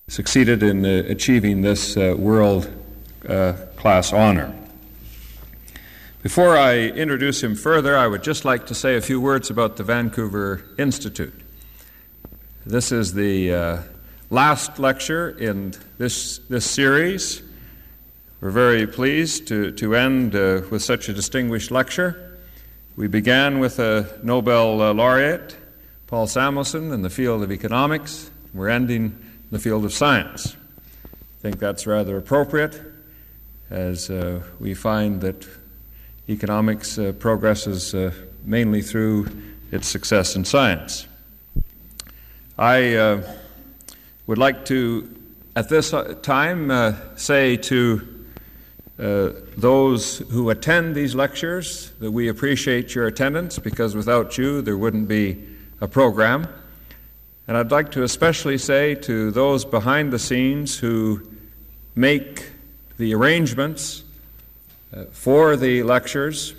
succeeded in achieving this world-class honor. Before I introduce him further, I would just like to say a few words about the Vancouver Institute. This is the last lecture in this series. We're very pleased to end with such a distinguished lecture. We began with a Nobel laureate, Paul Samuelson, in the field of economics. We're ending in the field of science. I think that's rather appropriate, as we find that economics progresses mainly through its success in science. I would like to, at this time, say to those who attend these lectures that we appreciate your attendance, because without you there wouldn't be a program. And I'd like to especially say to those behind the scenes who make the arrangements for the lectures,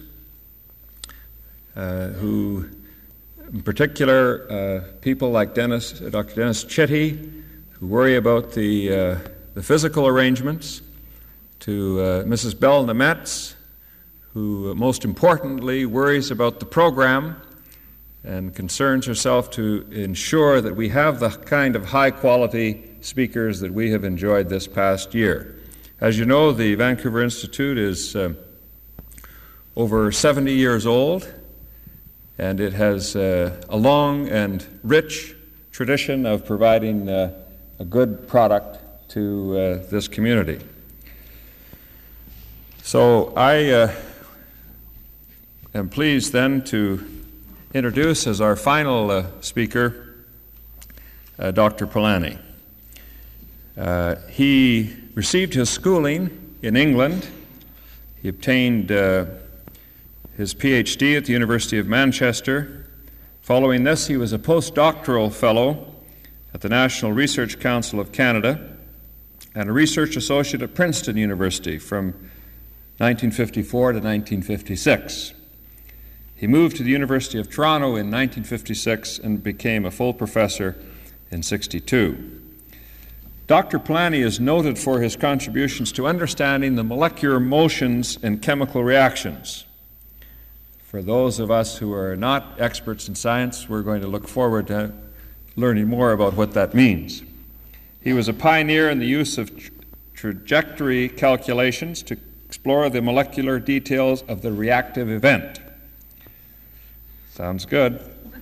who, in particular, people like Dr. Dennis Chitty, who worry about the physical arrangements, to Mrs. Belle Nemetz, who most importantly worries about the program and concerns herself to ensure that we have the kind of high-quality speakers that we have enjoyed this past year. As you know, the Vancouver Institute is over 70 years old, and it has a long and rich tradition of providing a good product to this community. So I am pleased then to introduce as our final speaker Dr. Polanyi. He received his schooling in England. He obtained his PhD at the University of Manchester. Following this, he was a postdoctoral fellow at the National Research Council of Canada and a research associate at Princeton University from 1954 to 1956. He moved to the University of Toronto in 1956 and became a full professor in 1962. Dr. Polanyi is noted for his contributions to understanding the molecular motions in chemical reactions. For those of us who are not experts in science, we're going to look forward to learning more about what that means. He was a pioneer in the use of trajectory calculations to explore the molecular details of the reactive event. Sounds good.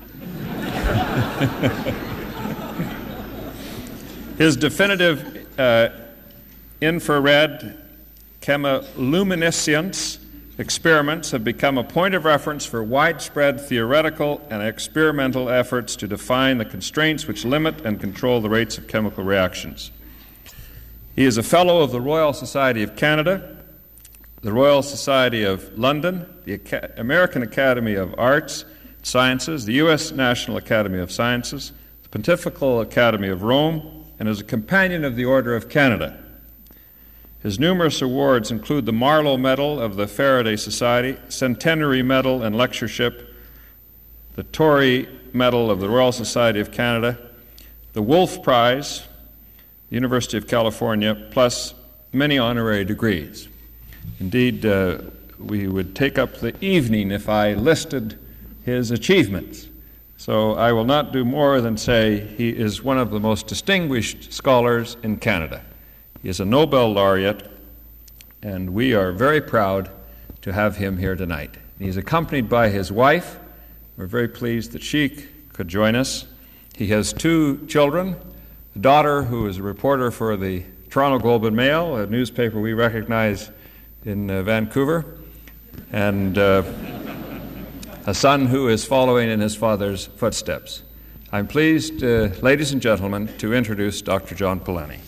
His definitive infrared chemiluminescence experiments have become a point of reference for widespread theoretical and experimental efforts to define the constraints which limit and control the rates of chemical reactions. He is a Fellow of the Royal Society of Canada, the Royal Society of London, the American Academy of Arts and Sciences, the U.S. National Academy of Sciences, the Pontifical Academy of Rome, and is a companion of the Order of Canada. His numerous awards include the Marlowe Medal of the Faraday Society, Centenary Medal and Lectureship, the Torrey Medal of the Royal Society of Canada, the Wolf Prize, University of California, plus many honorary degrees. Indeed, we would take up the evening if I listed his achievements. So I will not do more than say he is one of the most distinguished scholars in Canada. He is a Nobel laureate, and we are very proud to have him here tonight. He's accompanied by his wife. We're very pleased that she could join us. He has two children, a daughter who is a reporter for the Toronto Globe and Mail, a newspaper we recognize in Vancouver, and a son who is following in his father's footsteps. I'm pleased, ladies and gentlemen, to introduce Dr. John Polanyi.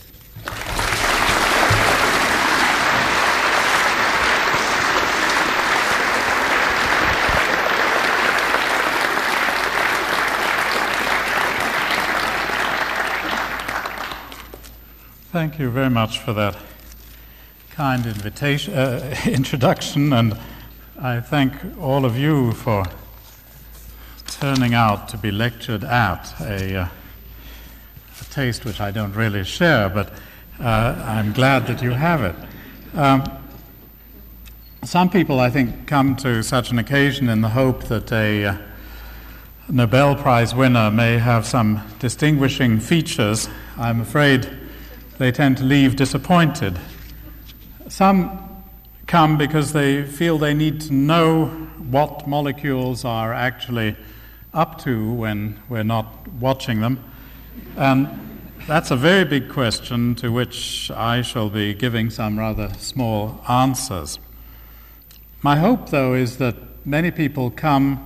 Thank you very much for that kind introduction, and I thank all of you for turning out to be lectured at, a a taste which I don't really share, but I'm glad that you have it. Some people, I think, come to such an occasion in the hope that a Nobel Prize winner may have some distinguishing features. I'm afraid they tend to leave disappointed. Some come because they feel they need to know what molecules are actually up to when we're not watching them. And that's a very big question to which I shall be giving some rather small answers. My hope, though, is that many people come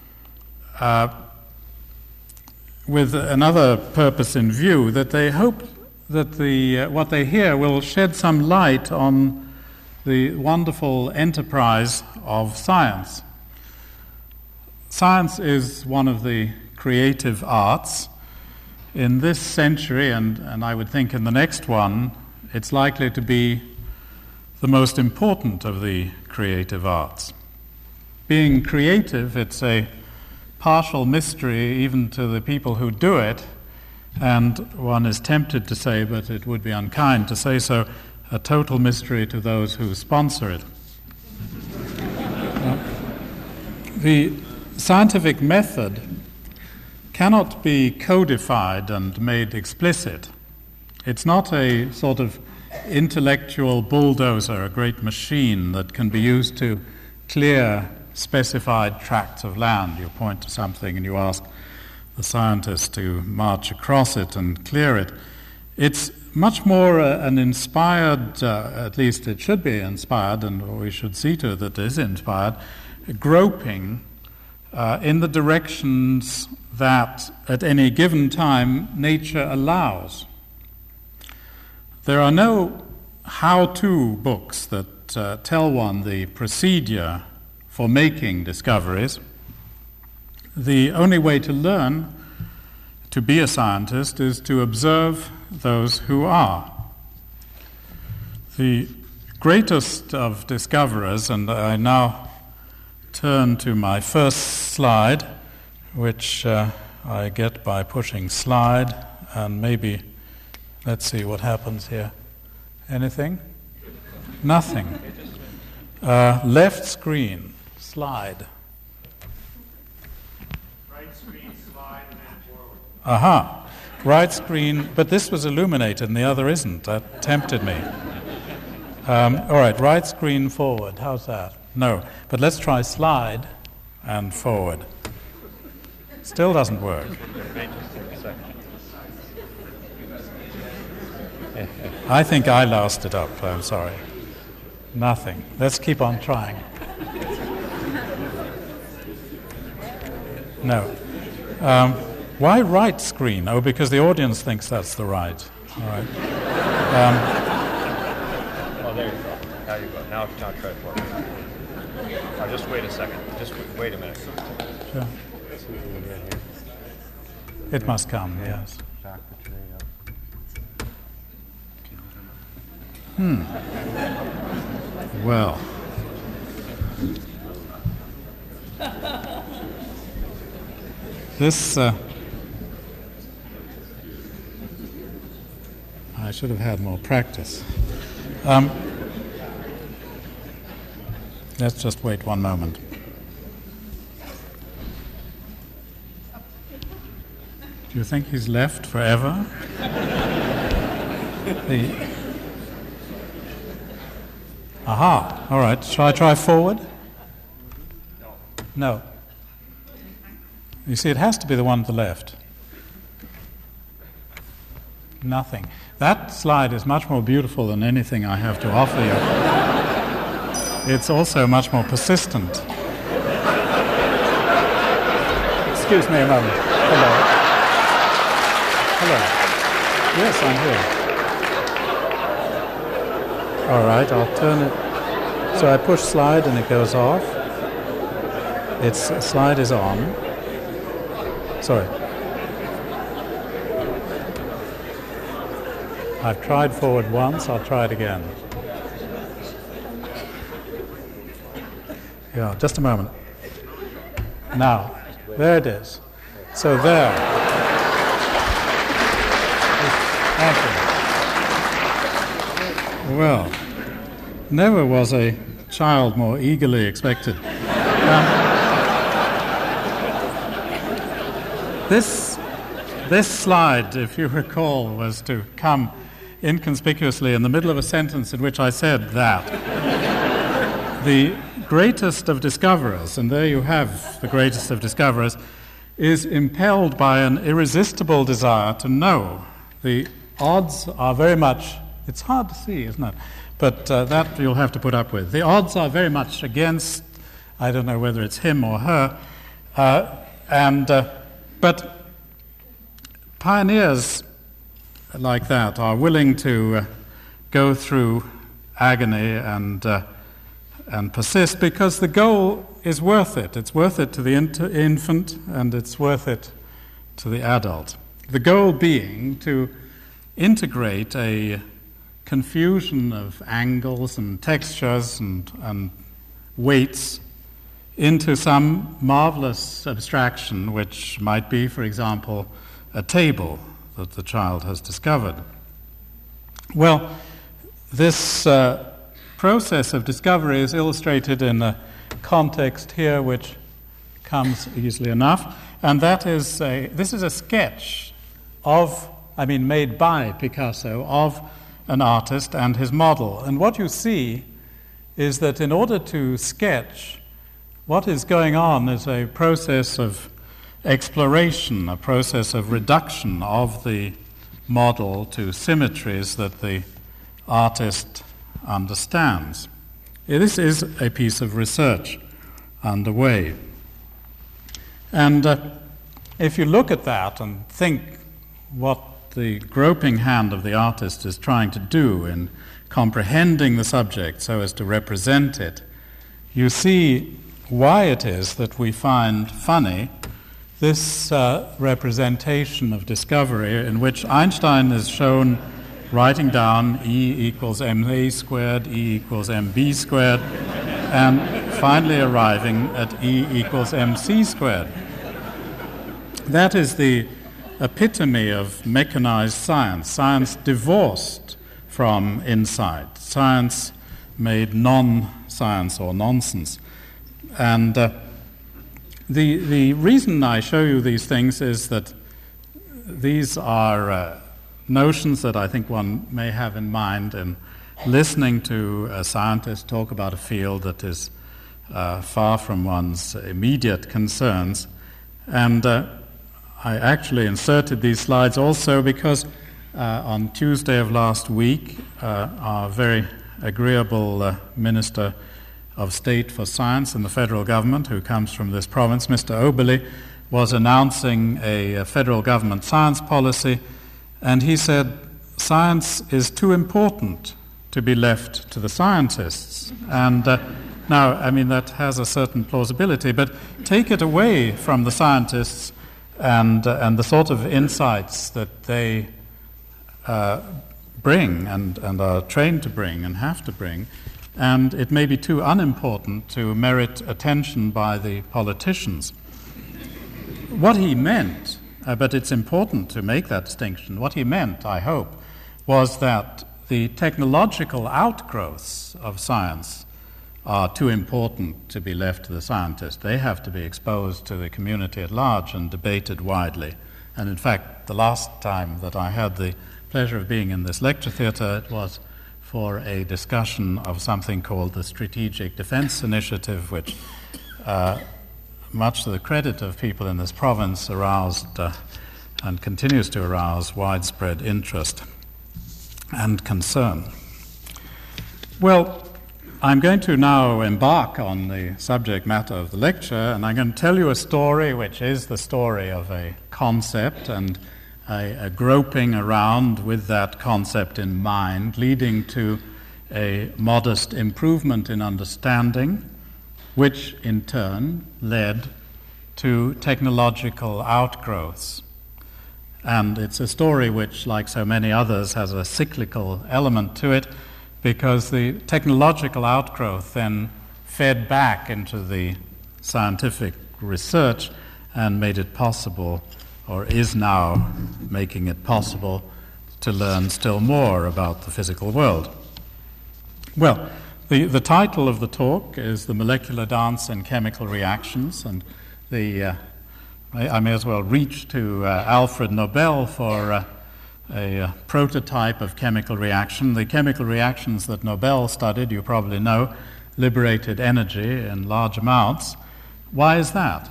with another purpose in view, that they hope that what they hear will shed some light on the wonderful enterprise of science. Science is one of the creative arts. In this century, and I would think in the next one, it's likely to be the most important of the creative arts. Being creative, it's a partial mystery even to the people who do it, and one is tempted to say, but it would be unkind to say so, a total mystery to those who sponsor it. The scientific method cannot be codified and made explicit. It's not a sort of intellectual bulldozer, a great machine that can be used to clear specified tracts of land. You point to something and you ask the scientist to march across it and clear it. It's much more an inspired, at least it should be inspired, and we should see to it that it is inspired, groping in the directions that at any given time nature allows. There are no how-to books that tell one the procedure for making discoveries. The only way to learn to be a scientist is to observe those who are. The greatest of discoverers, and I now turn to my first slide, which I get by pushing slide, and maybe, let's see what happens here. Anything? Nothing. Left screen, slide. Right screen, slide, and then forward. Aha. Right screen, but this was illuminated and the other isn't. That tempted me. All right, right screen forward. How's that? No, but let's try slide and forward. Still doesn't work. I think I loused it up. I'm sorry. Nothing. Let's keep on trying. No. Why right screen? Oh, because the audience thinks that's the right. All right. Oh, there you go. Now you go. Now try it forward. Now just wait a second. Just wait a minute. Sure. It must come, yes. Well. This, I should have had more practice. Let's just wait one moment. Do you think he's left forever? Aha, all right. Shall I try forward? No. You see, it has to be the one to the left. Nothing. That slide is much more beautiful than anything I have to offer you. It's also much more persistent. Excuse me a moment. Hello. Hello. Yes, I'm here. All right, I'll turn it. So I push slide and it goes off. Slide is on. Sorry. I've tried forward once, I'll try it again. Yeah, just a moment. Now, there it is. So there. Well, never was a child more eagerly expected. This slide, if you recall, was to come inconspicuously in the middle of a sentence in which I said that the greatest of discoverers, and there you have the greatest of discoverers, is impelled by an irresistible desire to know. The odds are very much, it's hard to see, isn't it? But that you'll have to put up with. The odds are very much against, I don't know whether it's him or her, but pioneers like that are willing to go through agony and persist because the goal is worth it. It's worth it to the infant and it's worth it to the adult. The goal being to integrate a confusion of angles and textures and weights into some marvelous abstraction, which might be, for example, a table that the child has discovered. Well, this process of discovery is illustrated in a context here which comes easily enough, and that is this is a sketch made by Picasso of an artist and his model. And what you see is that in order to sketch, what is going on is a process of exploration, a process of reduction of the model to symmetries that the artist understands. This is a piece of research underway. And if you look at that and think what the groping hand of the artist is trying to do in comprehending the subject so as to represent it, you see why it is that we find funny this representation of discovery in which Einstein is shown writing down E equals ma squared, E equals mb squared, and finally arriving at E equals mc squared. That is the epitome of mechanized science, science divorced from insight, science made non-science or nonsense. And the reason I show you these things is that these are notions that I think one may have in mind in listening to a scientist talk about a field that is far from one's immediate concerns. And I actually inserted these slides also because on Tuesday of last week, our very agreeable Minister of State for Science in the federal government, who comes from this province, Mr. Oberle, was announcing a federal government science policy, and he said, science is too important to be left to the scientists. And now, that has a certain plausibility, but take it away from the scientists and the sort of insights that they bring and are trained to bring and have to bring, and it may be too unimportant to merit attention by the politicians. What he meant, but it's important to make that distinction, what he meant, I hope, was that the technological outgrowths of science are too important to be left to the scientists. They have to be exposed to the community at large and debated widely. And in fact, the last time that I had the pleasure of being in this lecture theatre, it was for a discussion of something called the Strategic Defense Initiative, which, much to the credit of people in this province, aroused and continues to arouse widespread interest and concern. Well, I'm going to now embark on the subject matter of the lecture, and I'm going to tell you a story which is the story of a concept and a groping around with that concept in mind, leading to a modest improvement in understanding, which in turn led to technological outgrowths. And it's a story which, like so many others, has a cyclical element to it, because the technological outgrowth then fed back into the scientific research and made it possible, or is now making it possible, to learn still more about the physical world. Well, the title of the talk is The Molecular Dance in Chemical Reactions, and I may as well reach to Alfred Nobel for a prototype of chemical reaction. The chemical reactions that Nobel studied, you probably know, liberated energy in large amounts. Why is that?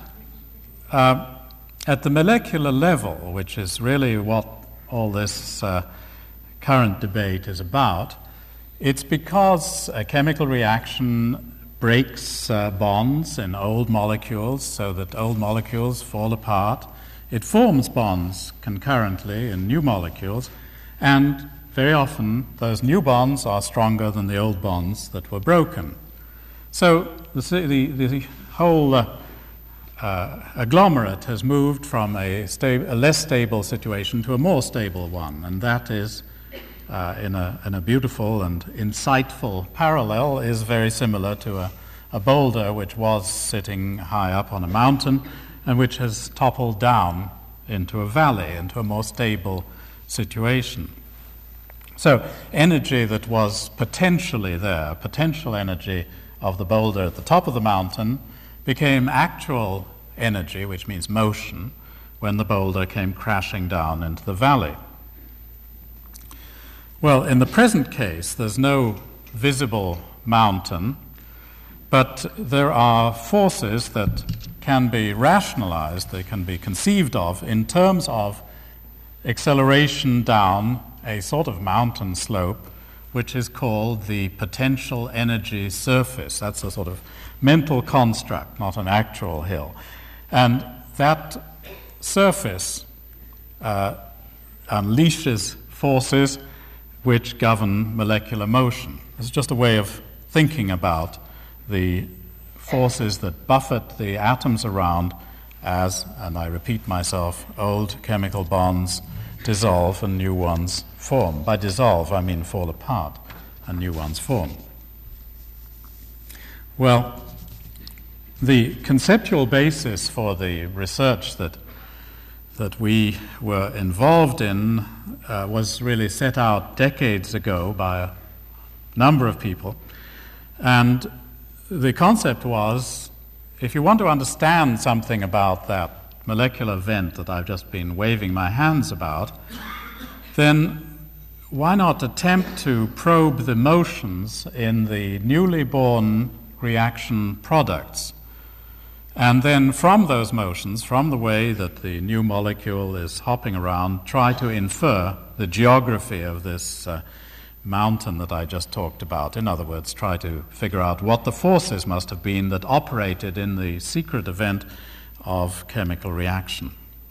At the molecular level, which is really what all this current debate is about, it's because a chemical reaction breaks bonds in old molecules so that old molecules fall apart. It forms bonds concurrently in new molecules, and very often those new bonds are stronger than the old bonds that were broken. So the whole agglomerate has moved from a less stable situation to a more stable one, and that is, in a beautiful and insightful parallel, is very similar to a boulder which was sitting high up on a mountain and which has toppled down into a valley, into a more stable situation. So energy that was potentially there, potential energy of the boulder at the top of the mountain, became actual energy, which means motion, when the boulder came crashing down into the valley. Well, in the present case, there's no visible mountain, but there are forces that can be rationalized, they can be conceived of in terms of acceleration down a sort of mountain slope, which is called the potential energy surface. That's a sort of mental construct, not an actual hill. And that surface unleashes forces which govern molecular motion. It's just a way of thinking about the forces that buffet the atoms around as, and I repeat myself, old chemical bonds dissolve and new ones form. By dissolve, I mean fall apart and new ones form. Well, the conceptual basis for the research that we were involved in was really set out decades ago by a number of people. And the concept was, if you want to understand something about that molecular event that I've just been waving my hands about, then why not attempt to probe the motions in the newly born reaction products? And then from those motions, from the way that the new molecule is hopping around, try to infer the geography of this mountain that I just talked about. In other words, try to figure out what the forces must have been that operated in the secret event of chemical reaction.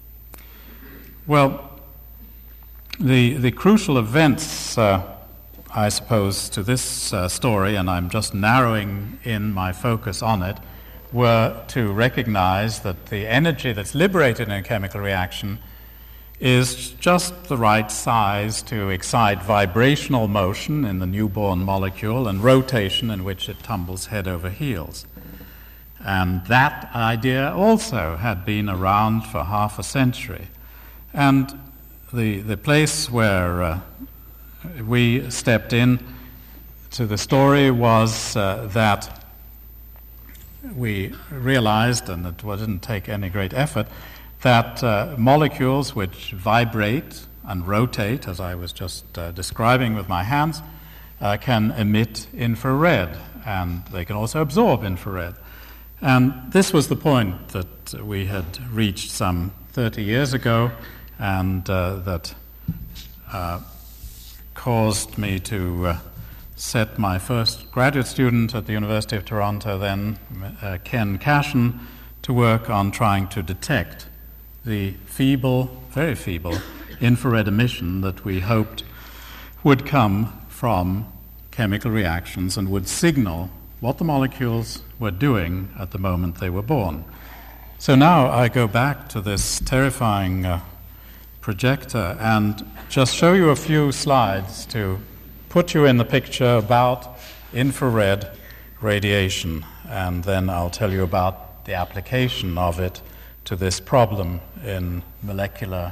Well, the crucial events, I suppose, to this story, and I'm just narrowing in my focus on it, were to recognize that the energy that's liberated in a chemical reaction is just the right size to excite vibrational motion in the newborn molecule and rotation in which it tumbles head over heels. And that idea also had been around for half a century. And the place where we stepped in to the story was that we realized, and it didn't take any great effort, that molecules which vibrate and rotate, as I was just describing with my hands, can emit infrared, and they can also absorb infrared. And this was the point that we had reached some 30 years ago, and that caused me to set my first graduate student at the University of Toronto, then Ken Cashin, to work on trying to detect the feeble, very feeble, infrared emission that we hoped would come from chemical reactions and would signal what the molecules were doing at the moment they were born. So now I go back to this terrifying projector and just show you a few slides to put you in the picture about infrared radiation, and then I'll tell you about the application of it to this problem in molecular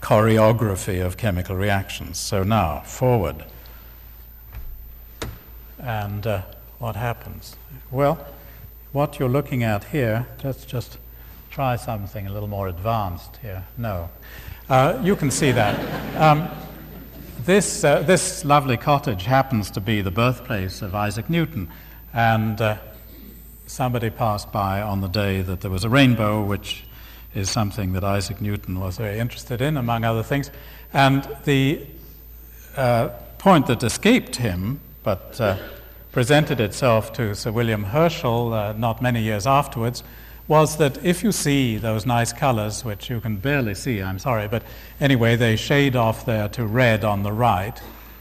choreography of chemical reactions. So now, forward. And what happens? Well, what you're looking at here, let's just try something a little more advanced here. No. You can see that. This lovely cottage happens to be the birthplace of Isaac Newton, and somebody passed by on the day that there was a rainbow, which is something that Isaac Newton was very interested in, among other things. And the point that escaped him, but presented itself to Sir William Herschel not many years afterwards, was that if you see those nice colors, which you can barely see, I'm sorry, but anyway, they shade off there to red on the right,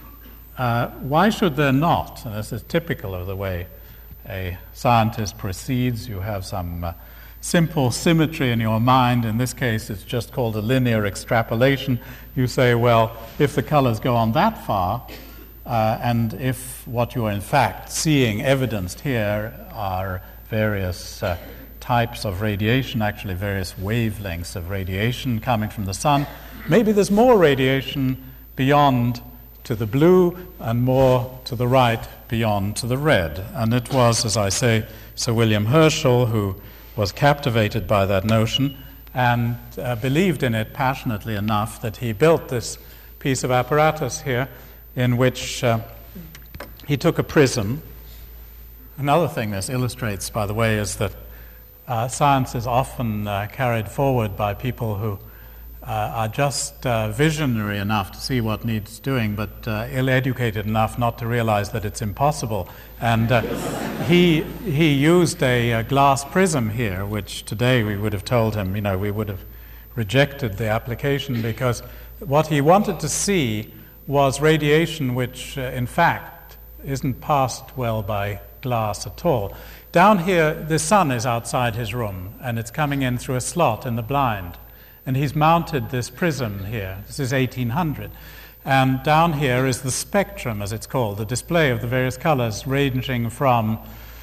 why should there not? And this is typical of the way a scientist proceeds. You have some simple symmetry in your mind. In this case, it's just called a linear extrapolation. You say, well, if the colors go on that far, and if what you are in fact seeing evidenced here are various types of radiation, actually various wavelengths of radiation coming from the sun, maybe there's more radiation beyond to the blue and more to the right beyond to the red. And it was, as I say, Sir William Herschel who was captivated by that notion and believed in it passionately enough that he built this piece of apparatus here in which he took a prism. Another thing this illustrates, by the way, is that science is often carried forward by people who are just visionary enough to see what needs doing, but ill-educated enough not to realize that it's impossible. And he used a glass prism here, which today we would have told him, we would have rejected the application, because what he wanted to see was radiation which, in fact, isn't passed well by glass at all. Down here, the sun is outside his room, and it's coming in through a slot in the blind. And he's mounted this prism here. This is 1800. And down here is the spectrum, as it's called, the display of the various colors ranging from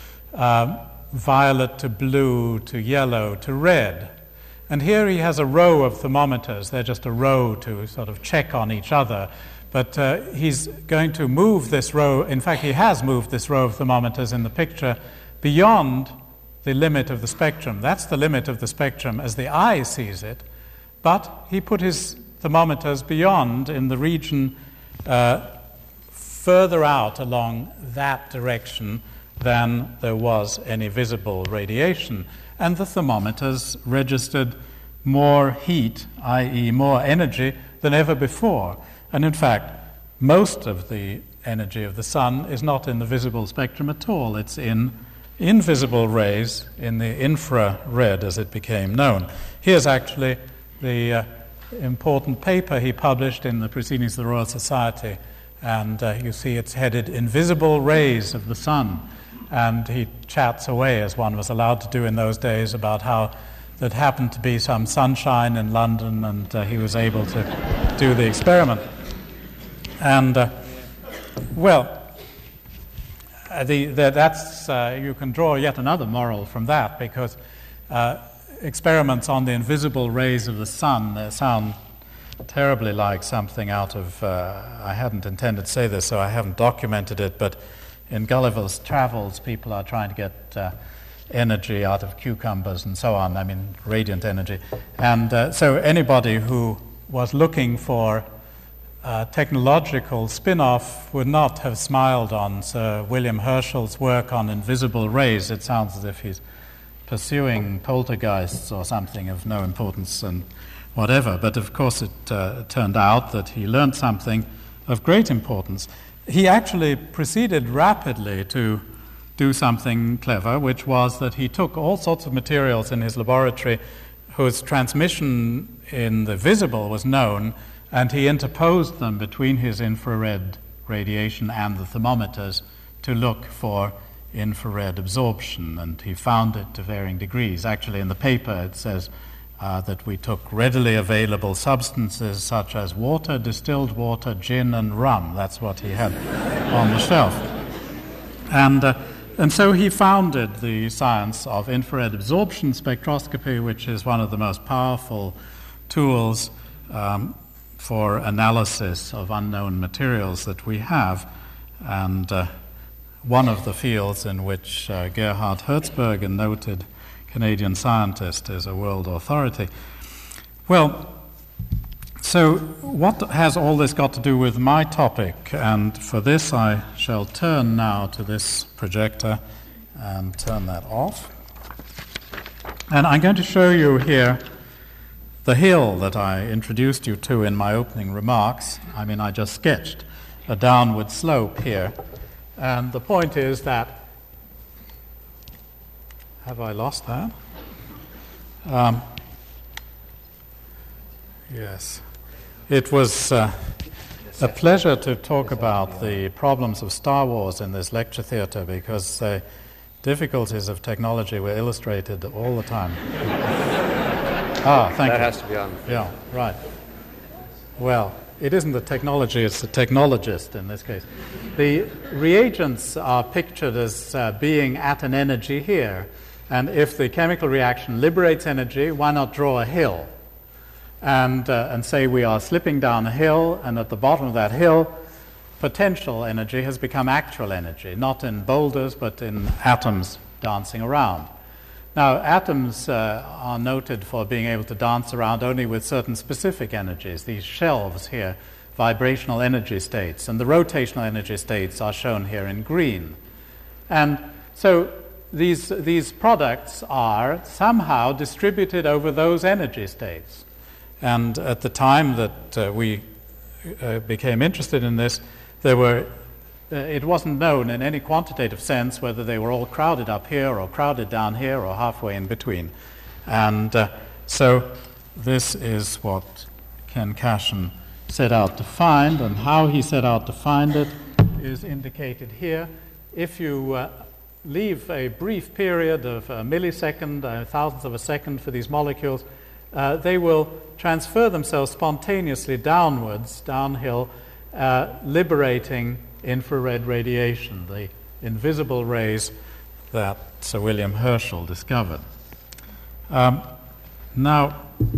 violet to blue to yellow to red. And here he has a row of thermometers. They're just a row to sort of check on each other. But he's going to move this row. In fact, he has moved this row of thermometers in the picture beyond the limit of the spectrum. That's the limit of the spectrum as the eye sees it. But he put his thermometers beyond in the region further out along that direction than there was any visible radiation. And the thermometers registered more heat, i.e. more energy, than ever before. And in fact, most of the energy of the sun is not in the visible spectrum at all. It's in invisible rays, in the infrared, as it became known. Here's actually the important paper he published in the Proceedings of the Royal Society, and you see it's headed Invisible Rays of the Sun, and he chats away, as one was allowed to do in those days, about how there happened to be some sunshine in London, and he was able to do the experiment. And, that's you can draw yet another moral from that, because experiments on the invisible rays of the sun sound terribly like something out of, I hadn't intended to say this, so I haven't documented it, but in Gulliver's Travels, people are trying to get energy out of cucumbers and so on, radiant energy. And so anybody who was looking for technological spin-off would not have smiled on Sir William Herschel's work on invisible rays. It sounds as if he's pursuing poltergeists or something of no importance and whatever. But of course it turned out that he learned something of great importance. He actually proceeded rapidly to do something clever, which was that he took all sorts of materials in his laboratory whose transmission in the visible was known, and he interposed them between his infrared radiation and the thermometers to look for infrared absorption, and he found it to varying degrees. Actually, in the paper it says that we took readily available substances such as water, distilled water, gin, and rum. That's what he had on the shelf. And so he founded the science of infrared absorption spectroscopy, which is one of the most powerful tools for analysis of unknown materials that we have. And one of the fields in which Gerhard Hertzberg, a noted Canadian scientist, is a world authority. Well, so what has all this got to do with my topic? And for this I shall turn now to this projector and turn that off. And I'm going to show you here the hill that I introduced you to in my opening remarks. I mean, I just sketched a downward slope here. And the point is that, have I lost that? Yes. It was a pleasure to talk about the problems of Star Wars in this lecture theatre, because the difficulties of technology were illustrated all the time. Thank you. That has to be on. Yeah, right. Well, it isn't the technology, it's the technologist in this case. The reagents are pictured as being at an energy here, and if the chemical reaction liberates energy, why not draw a hill? And say we are slipping down a hill, and at the bottom of that hill, potential energy has become actual energy, not in boulders, but in atoms dancing around. Now, atoms are noted for being able to dance around only with certain specific energies. These shelves here, vibrational energy states, and the rotational energy states are shown here in green. And so these products are somehow distributed over those energy states. And at the time that we became interested in this, it wasn't known in any quantitative sense whether they were all crowded up here or crowded down here or halfway in between. And so this is what Ken Cashin set out to find, and how he set out to find it is indicated here. If you leave a brief period of a millisecond, thousandths of a second for these molecules, they will transfer themselves spontaneously downwards, downhill, liberating infrared radiation, the invisible rays that Sir William Herschel discovered. Now,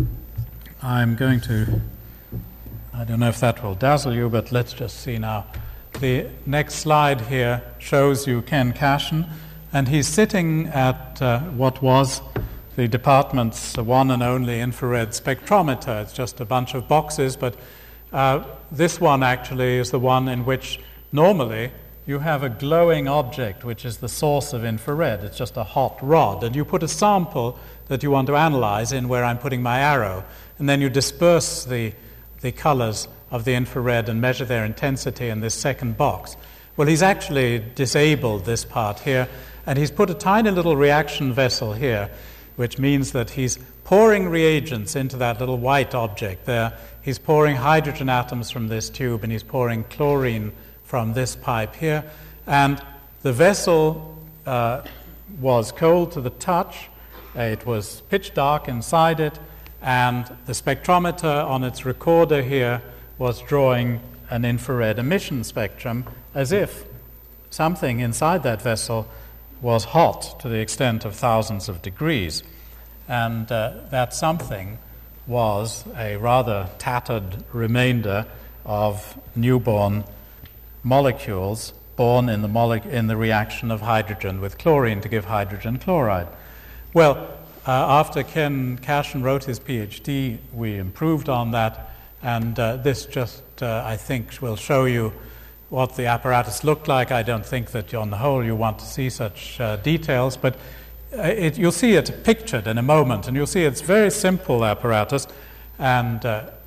I'm going to, I don't know if that will dazzle you, but let's just see now. The next slide here shows you Ken Cashin, and he's sitting at what was the department's one and only infrared spectrometer. It's just a bunch of boxes, but this one actually is the one in which normally you have a glowing object which is the source of infrared. It's just a hot rod, and you put a sample that you want to analyze in where I'm putting my arrow, and then you disperse the colors of the infrared and measure their intensity in this second box. Well, he's actually disabled this part here, and he's put a tiny little reaction vessel here, which means that he's pouring reagents into that little white object there. He's pouring hydrogen atoms from this tube, and he's pouring chlorine from this pipe here. And the vessel was cold to the touch. It was pitch dark inside it, and the spectrometer on its recorder here was drawing an infrared emission spectrum as if something inside that vessel was hot to the extent of thousands of degrees. And that something was a rather tattered remainder of newborn molecules born in the reaction of hydrogen with chlorine to give hydrogen chloride. Well, after Ken Cashin wrote his PhD, we improved on that, and this just, I think, will show you what the apparatus looked like. I don't think that on the whole you want to see such details, but you'll see it pictured in a moment, and you'll see it's very simple apparatus. And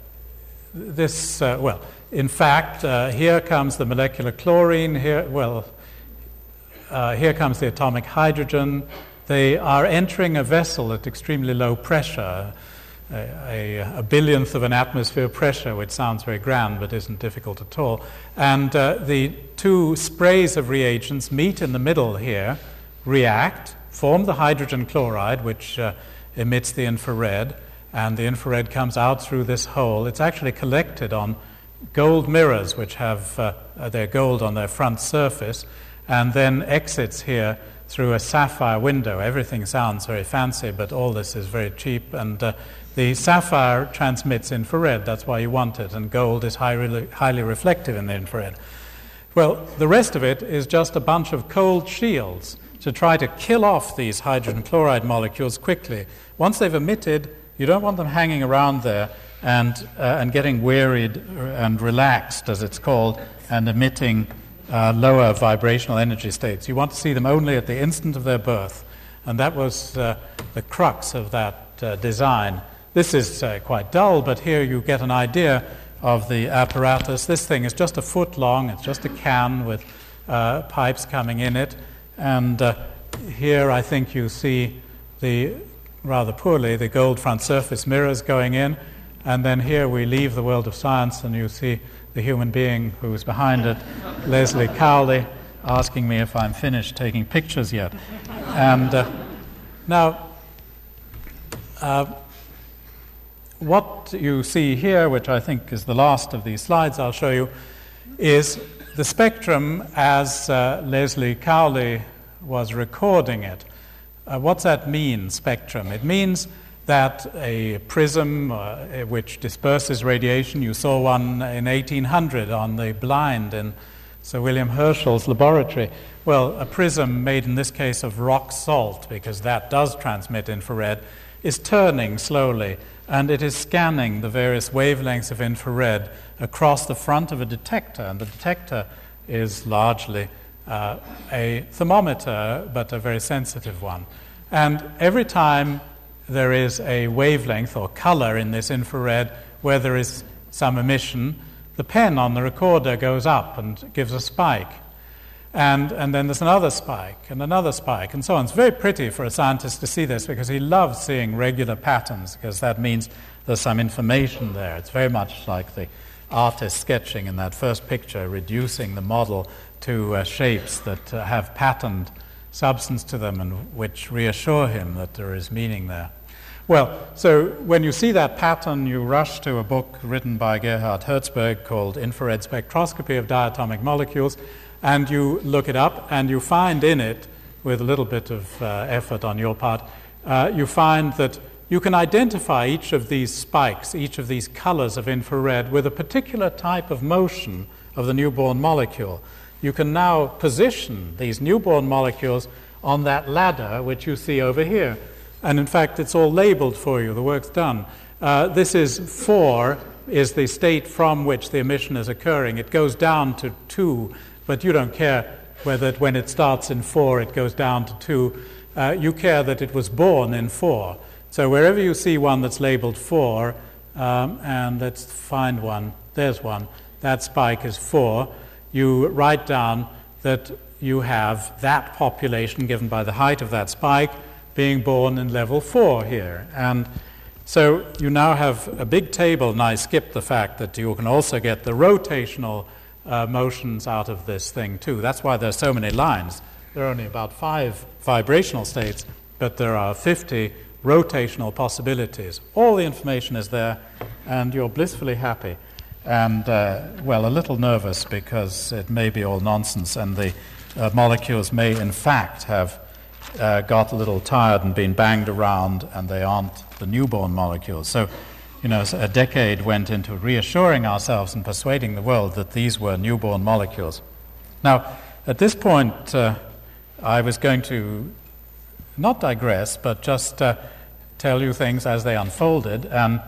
this, in fact, here comes the molecular chlorine. Here comes the atomic hydrogen. They are entering a vessel at extremely low pressure, a billionth of an atmosphere pressure, which sounds very grand but isn't difficult at all. And the two sprays of reagents meet in the middle here, react, form the hydrogen chloride, which emits the infrared, and the infrared comes out through this hole. It's actually collected on gold mirrors, which have their gold on their front surface, and then exits here through a sapphire window. Everything sounds very fancy, but all this is very cheap, and the sapphire transmits infrared. That's why you want it, and gold is highly reflective in the infrared. Well, the rest of it is just a bunch of cold shields to try to kill off these hydrogen chloride molecules quickly. Once they've emitted, you don't want them hanging around there and getting wearied and relaxed, as it's called, and emitting lower vibrational energy states. You want to see them only at the instant of their birth. And that was the crux of that design. This is quite dull, but here you get an idea of the apparatus. This thing is just a foot long. It's just a can with pipes coming in it. And here I think you see rather poorly, the gold front surface mirrors going in. And then here we leave the world of science and you see the human being who's behind it, Leslie Cowley, asking me if I'm finished taking pictures yet. And now, what you see here, which I think is the last of these slides I'll show you, is the spectrum as Leslie Cowley was recording it. What's that mean, spectrum? It means that a prism which disperses radiation, you saw one in 1800 on the blind in Sir William Herschel's laboratory. Well, a prism made in this case of rock salt, because that does transmit infrared, is turning slowly, and it is scanning the various wavelengths of infrared across the front of a detector, and the detector is largely a thermometer, but a very sensitive one. And every time there is a wavelength or color in this infrared where there is some emission, the pen on the recorder goes up and gives a spike. And then there's another spike, and so on. It's very pretty for a scientist to see this because he loves seeing regular patterns, because that means there's some information there. It's very much like the artist sketching in that first picture, reducing the model to shapes that have patterned substance to them and which reassure him that there is meaning there. Well, so when you see that pattern, you rush to a book written by Gerhard Herzberg called Infrared Spectroscopy of Diatomic Molecules, and you look it up, and you find in it, with a little bit of effort on your part, you find that you can identify each of these spikes, each of these colors of infrared, with a particular type of motion of the newborn molecule. You can now position these newborn molecules on that ladder which you see over here. And in fact, it's all labeled for you. The work's done. This is 4, is the state from which the emission is occurring. It goes down to 2, but you don't care whether when it starts in 4 it goes down to 2. You care that it was born in 4. So wherever you see one that's labeled 4, and let's find one, there's one, that spike is 4, you write down that you have that population given by the height of that spike being born in level 4 here. And so you now have a big table, and I skipped the fact that you can also get the rotational motions out of this thing too. That's why there are so many lines. There are only about 5 vibrational states, but there are 50 rotational possibilities. All the information is there, and you're blissfully happy. And, well, a little nervous because it may be all nonsense, and the molecules may, in fact, have got a little tired and been banged around, and they aren't the newborn molecules. So, a decade went into reassuring ourselves and persuading the world that these were newborn molecules. Now, at this point, I was going to not digress, but just tell you things as they unfolded. And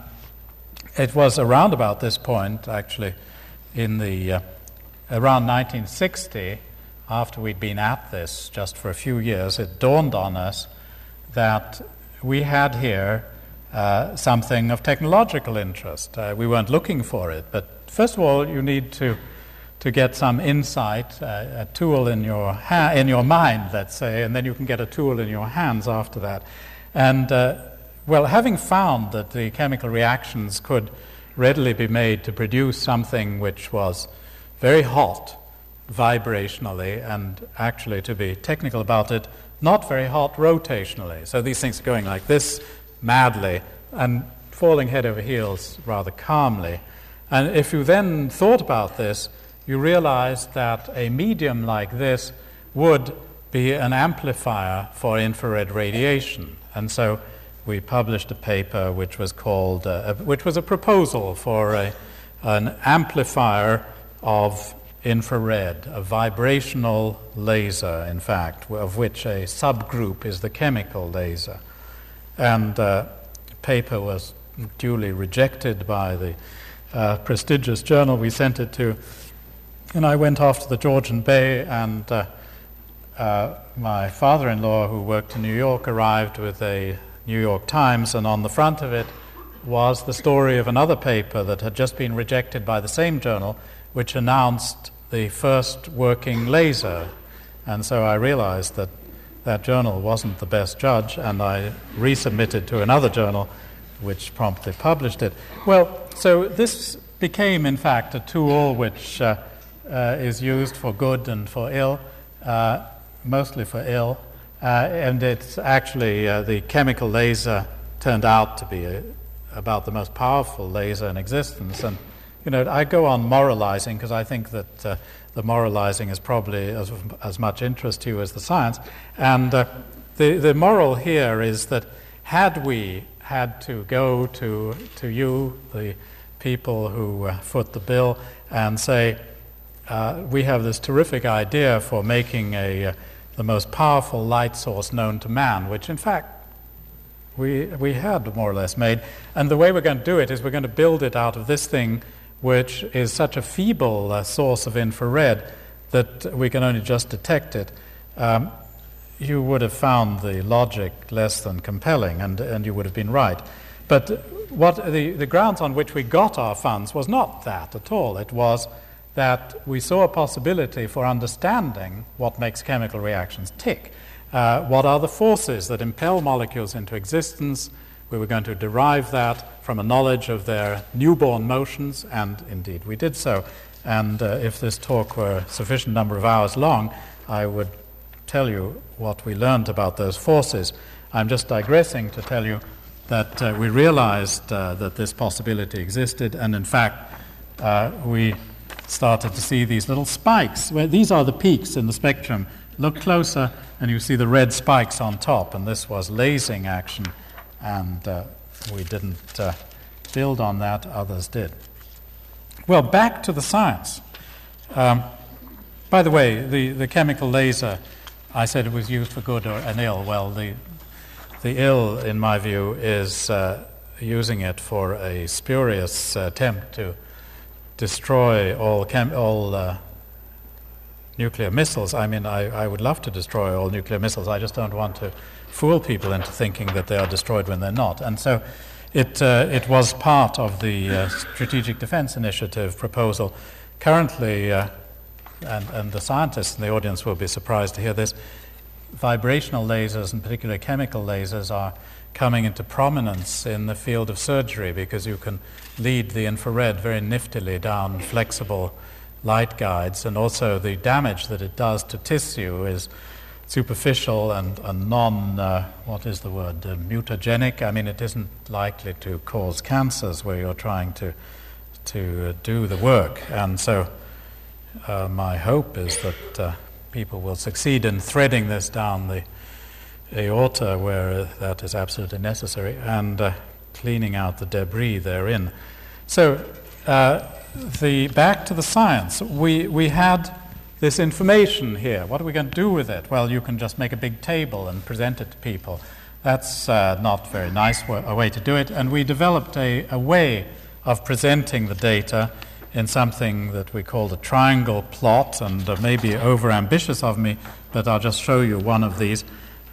it was around about this point, actually, in the around 1960, after we'd been at this just for a few years, it dawned on us that we had here something of technological interest. We weren't looking for it, but first of all, you need to get some insight, a tool in your in your mind, let's say, and then you can get a tool in your hands after that. And well, having found that the chemical reactions could readily be made to produce something which was very hot vibrationally, and actually, to be technical about it, not very hot rotationally. So these things are going like this madly and falling head over heels rather calmly. And if you then thought about this, you realized that a medium like this would be an amplifier for infrared radiation. And so we published a paper which was called, which was a proposal for an amplifier of infrared, a vibrational laser, in fact, of which a subgroup is the chemical laser. And the paper was duly rejected by the prestigious journal we sent it to. And I went off to the Georgian Bay, and my father-in-law, who worked in New York, arrived with a New York Times, and on the front of it was the story of another paper that had just been rejected by the same journal, which announced the first working laser. And so I realized that that journal wasn't the best judge, and I resubmitted to another journal, which promptly published it. Well, so this became, in fact, a tool which is used for good and for ill, mostly for ill, and it's actually the chemical laser turned out to be about the most powerful laser in existence. And I go on moralizing because I think that the moralizing is probably as much interest to you as the science. And the moral here is that had we had to go to you, the people who foot the bill, and say, we have this terrific idea for making the most powerful light source known to man, which in fact we had more or less made. And the way we're going to do it is we're going to build it out of this thing, which is such a feeble source of infrared that we can only just detect it. You would have found the logic less than compelling, and you would have been right. But what the grounds on which we got our funds was not that at all. It was that we saw a possibility for understanding what makes chemical reactions tick. What are the forces that impel molecules into existence? We were going to derive that from a knowledge of their newborn motions, and indeed we did so. And if this talk were a sufficient number of hours long, I would tell you what we learned about those forces. I'm just digressing to tell you that we realized that this possibility existed, and in fact we started to see these little spikes. These are the peaks in the spectrum. Look closer and you see the red spikes on top, and this was lasing action, and we didn't build on that, others did. Well, back to the science. By the way, the chemical laser, I said it was used for good and ill. Well, the ill, in my view, is using it for a spurious attempt to destroy all nuclear missiles. I mean, I would love to destroy all nuclear missiles. I just don't want to fool people into thinking that they are destroyed when they're not. And so it was part of the Strategic Defense Initiative proposal. Currently, and the scientists in the audience will be surprised to hear this, vibrational lasers, and particularly chemical lasers, are coming into prominence in the field of surgery because you can lead the infrared very niftily down flexible light guides, and also the damage that it does to tissue is superficial and mutagenic. I mean, it isn't likely to cause cancers where you're trying to do the work. And so my hope is that people will succeed in threading this down the aorta where that is absolutely necessary, and cleaning out the debris therein. So back to the science. We had this information here. What are we going to do with it? Well, you can just make a big table and present it to people. That's not very nice a way to do it, and we developed a way of presenting the data in something that we called a triangle plot, and maybe over-ambitious of me, but I'll just show you one of these.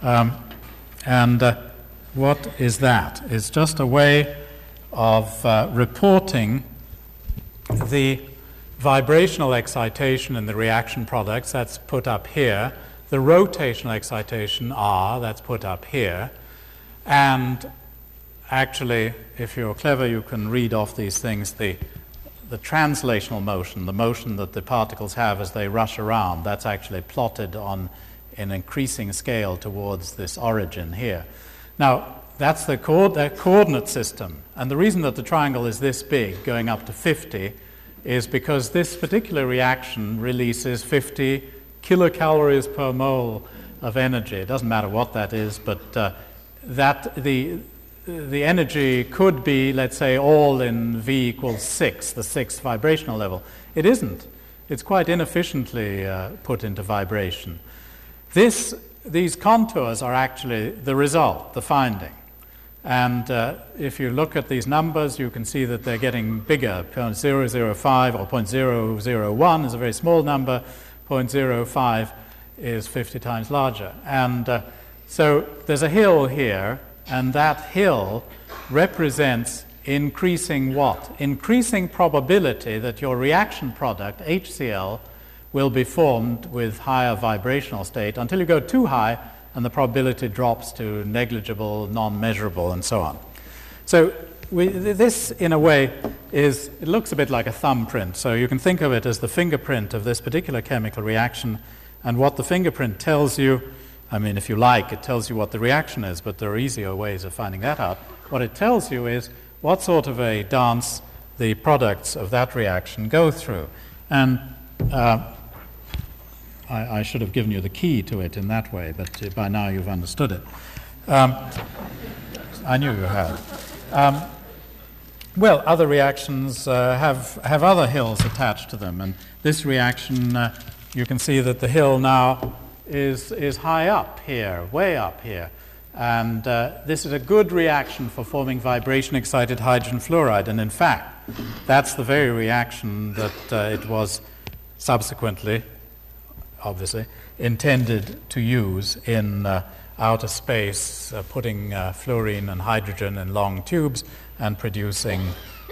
What is that? It's just a way of reporting the vibrational excitation in the reaction products. That's put up here. The rotational excitation, R, that's put up here. And actually, if you're clever, you can read off these things. The translational motion, the motion that the particles have as they rush around, that's actually plotted on an increasing scale towards this origin here. Now, that's the coordinate system. And the reason that the triangle is this big, going up to 50, is because this particular reaction releases 50 kilocalories per mole of energy. It doesn't matter what that is, but that the energy could be, let's say, all in V equals 6, the 6th vibrational level. It isn't. it's quite inefficiently put into vibration. These contours are actually the result, the finding. And if you look at these numbers, you can see that they're getting bigger. 0.005 or 0.001 is a very small number. 0.05 is 50 times larger. And so there's a hill here, and that hill represents increasing what? Increasing probability that your reaction product, HCl, will be formed with higher vibrational state until you go too high and the probability drops to negligible, non-measurable, and so on. So this, in a way, it looks a bit like a thumbprint. So you can think of it as the fingerprint of this particular chemical reaction, and what the fingerprint tells you, I mean, if you like, it tells you what the reaction is, but there are easier ways of finding that out. What it tells you is what sort of a dance the products of that reaction go through. And I should have given you the key to it in that way, but by now you've understood it. I knew you had. Well, other reactions have other hills attached to them, and this reaction, you can see that the hill now is high up here, way up here. And this is a good reaction for forming vibration-excited hydrogen fluoride, and in fact, that's the very reaction that it was subsequently, obviously, intended to use in outer space, putting fluorine and hydrogen in long tubes and producing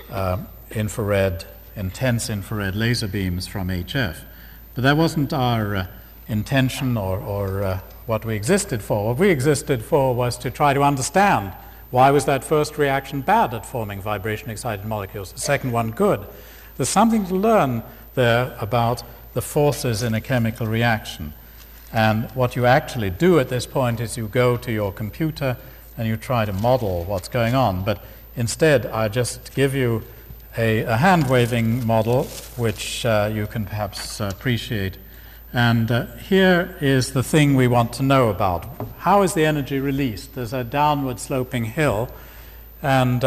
intense infrared laser beams from HF. But that wasn't our intention or what we existed for. What we existed for was to try to understand why was that first reaction bad at forming vibration-excited molecules, the second one good. There's something to learn there about the forces in a chemical reaction. And what you actually do at this point is you go to your computer and you try to model what's going on. But instead, I just give you a hand-waving model, which you can perhaps appreciate. And here is the thing we want to know about. How is the energy released? There's a downward sloping hill, and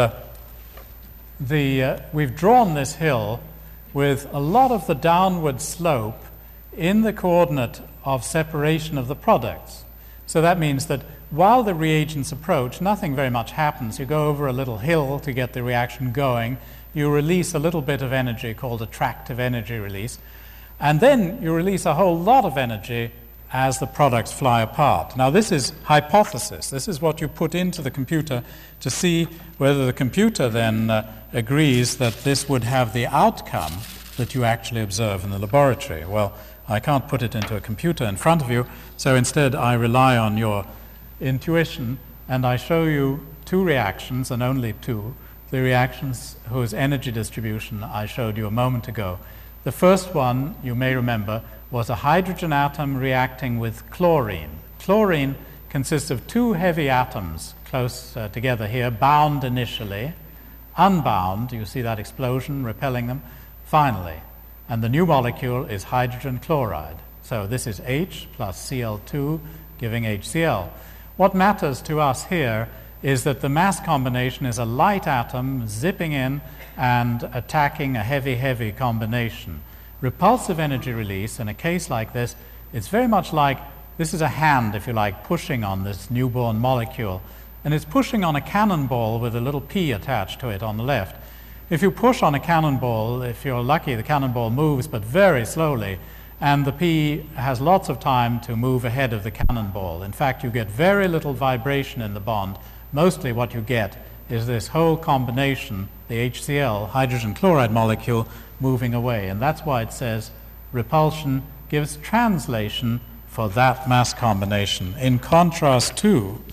we've drawn this hill with a lot of the downward slope in the coordinate of separation of the products. So that means that while the reagents approach, nothing very much happens. You go over a little hill to get the reaction going. You release a little bit of energy called attractive energy release. And then you release a whole lot of energy as the products fly apart. Now, this is hypothesis. This is what you put into the computer to see whether the computer then agrees that this would have the outcome that you actually observe in the laboratory. Well, I can't put it into a computer in front of you, so instead I rely on your intuition, and I show you two reactions, and only two, the reactions whose energy distribution I showed you a moment ago. The first one, you may remember, was a hydrogen atom reacting with chlorine. Chlorine consists of two heavy atoms close together here, bound initially, unbound, you see that explosion repelling them, finally. And the new molecule is hydrogen chloride. So this is H plus Cl2 giving HCl. What matters to us here is that the mass combination is a light atom zipping in and attacking a heavy combination. Repulsive energy release, in a case like this, it's very much like, this is a hand, if you like, pushing on this newborn molecule, and it's pushing on a cannonball with a little P attached to it on the left. If you push on a cannonball, if you're lucky, the cannonball moves, but very slowly, and the P has lots of time to move ahead of the cannonball. In fact, you get very little vibration in the bond. Mostly what you get is this whole combination, the HCl, hydrogen chloride molecule, moving away. And that's why it says repulsion gives translation for that mass combination, in contrast to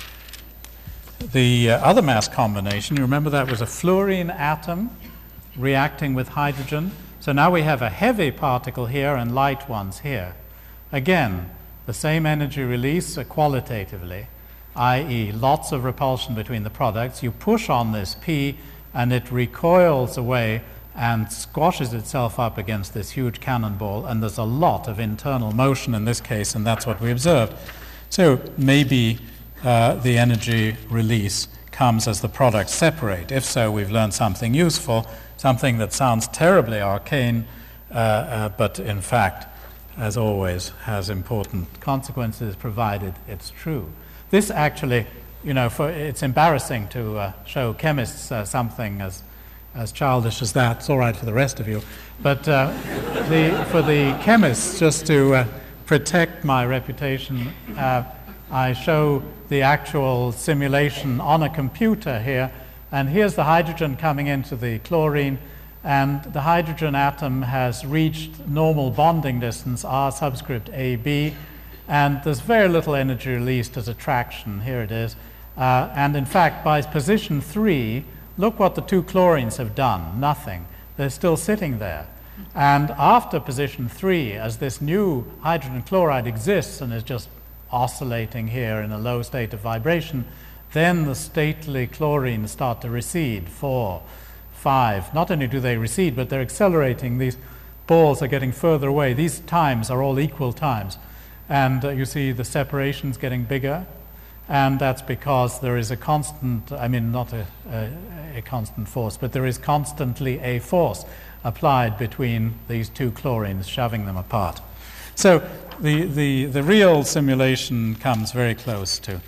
the other mass combination. You remember that was a fluorine atom reacting with hydrogen. So now we have a heavy particle here and light ones here. Again, the same energy release qualitatively, i.e. lots of repulsion between the products. You push on this P and it recoils away and squashes itself up against this huge cannonball, and there's a lot of internal motion in this case, and that's what we observed. So maybe the energy release comes as the products separate. If so, we've learned something useful, something that sounds terribly arcane, but in fact, as always, has important consequences provided it's true. This actually, it's embarrassing to show chemists something as childish as that. It's all right for the rest of you. But for the chemists, just to protect my reputation, I show the actual simulation on a computer here. And here's the hydrogen coming into the chlorine. And the hydrogen atom has reached normal bonding distance, R subscript AB. And there's very little energy released as attraction. Here it is. And in fact, by position 3, look what the two chlorines have done. Nothing. They're still sitting there. And after position 3, as this new hydrogen chloride exists and is just oscillating here in a low state of vibration, then the stately chlorines start to recede, 4, 5. Not only do they recede, but they're accelerating. These balls are getting further away. These times are all equal times. And you see the separations getting bigger. And that's because there is a constant, not a constant force, but there is constantly a force applied between these two chlorines, shoving them apart. So the real simulation comes very close to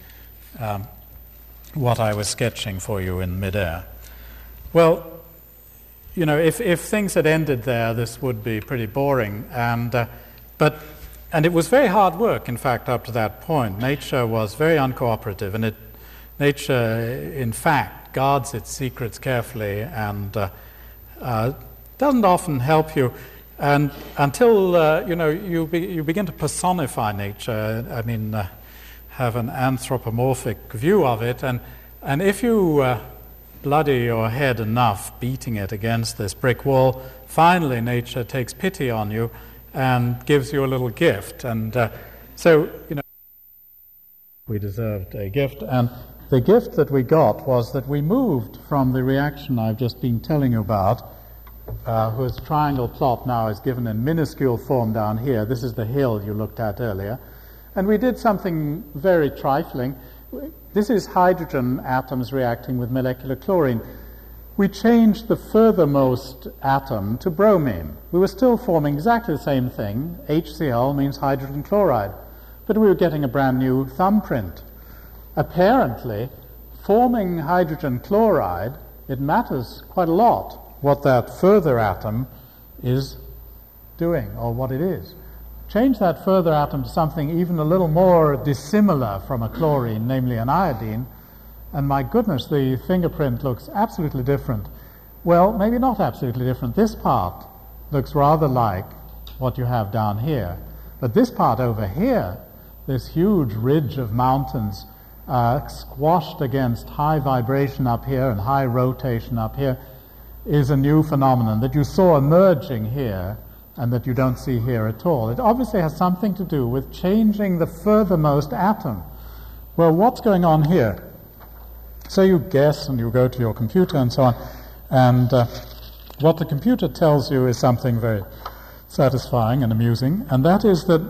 what I was sketching for you in midair. Well, if things had ended there, this would be pretty boring. And it was very hard work, in fact, up to that point. Nature was very uncooperative, and nature, in fact, guards its secrets carefully and doesn't often help you. And until you begin to personify nature, have an anthropomorphic view of it, and if you bloody your head enough beating it against this brick wall, finally nature takes pity on you and gives you a little gift. And we deserved a gift. And the gift that we got was that we moved from the reaction I've just been telling you about, whose triangle plot now is given in minuscule form down here. This is the hill you looked at earlier. And we did something very trifling. This is hydrogen atoms reacting with molecular chlorine. We changed the furthermost atom to bromine. We were still forming exactly the same thing. HCl means hydrogen chloride. But we were getting a brand new thumbprint. Apparently, forming hydrogen chloride, it matters quite a lot what that further atom is doing, or what it is. Change that further atom to something even a little more dissimilar from a chlorine, namely an iodine, and my goodness, the fingerprint looks absolutely different. Well, maybe not absolutely different. This part looks rather like what you have down here. But this part over here, this huge ridge of mountains squashed against high vibration up here and high rotation up here, is a new phenomenon that you saw emerging here and that you don't see here at all. It obviously has something to do with changing the furthermost atom. Well, what's going on here? So you guess and you go to your computer and so on, and what the computer tells you is something very satisfying and amusing, and that is that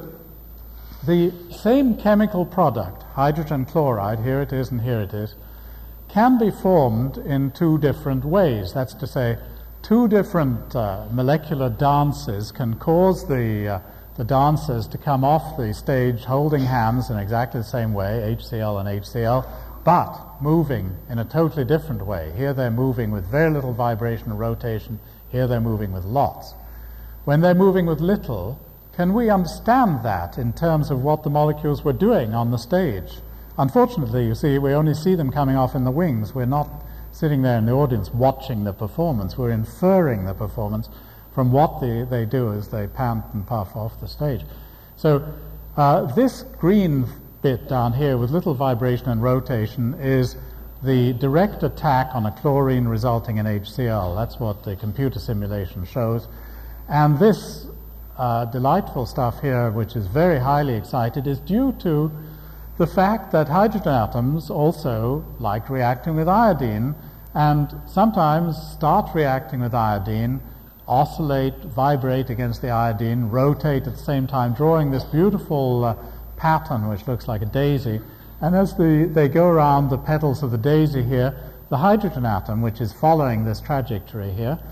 the same chemical product, hydrogen chloride, here it is and here it is, can be formed in two different ways. That's to say, two different molecular dances can cause the dancers to come off the stage holding hands in exactly the same way, HCl and HCl, but moving in a totally different way. Here they're moving with very little vibration and rotation. Here they're moving with lots. When they're moving with little, can we understand that in terms of what the molecules were doing on the stage? Unfortunately, you see, we only see them coming off in the wings. We're not sitting there in the audience watching the performance. We're inferring the performance from what they do as they pant and puff off the stage. So this green bit down here with little vibration and rotation is the direct attack on a chlorine resulting in HCl. That's what the computer simulation shows. And this delightful stuff here, which is very highly excited, is due to the fact that hydrogen atoms also like reacting with iodine, and sometimes start reacting with iodine, oscillate, vibrate against the iodine, rotate at the same time, drawing this beautiful pattern which looks like a daisy. And as they go around the petals of the daisy here, the hydrogen atom, which is following this trajectory here,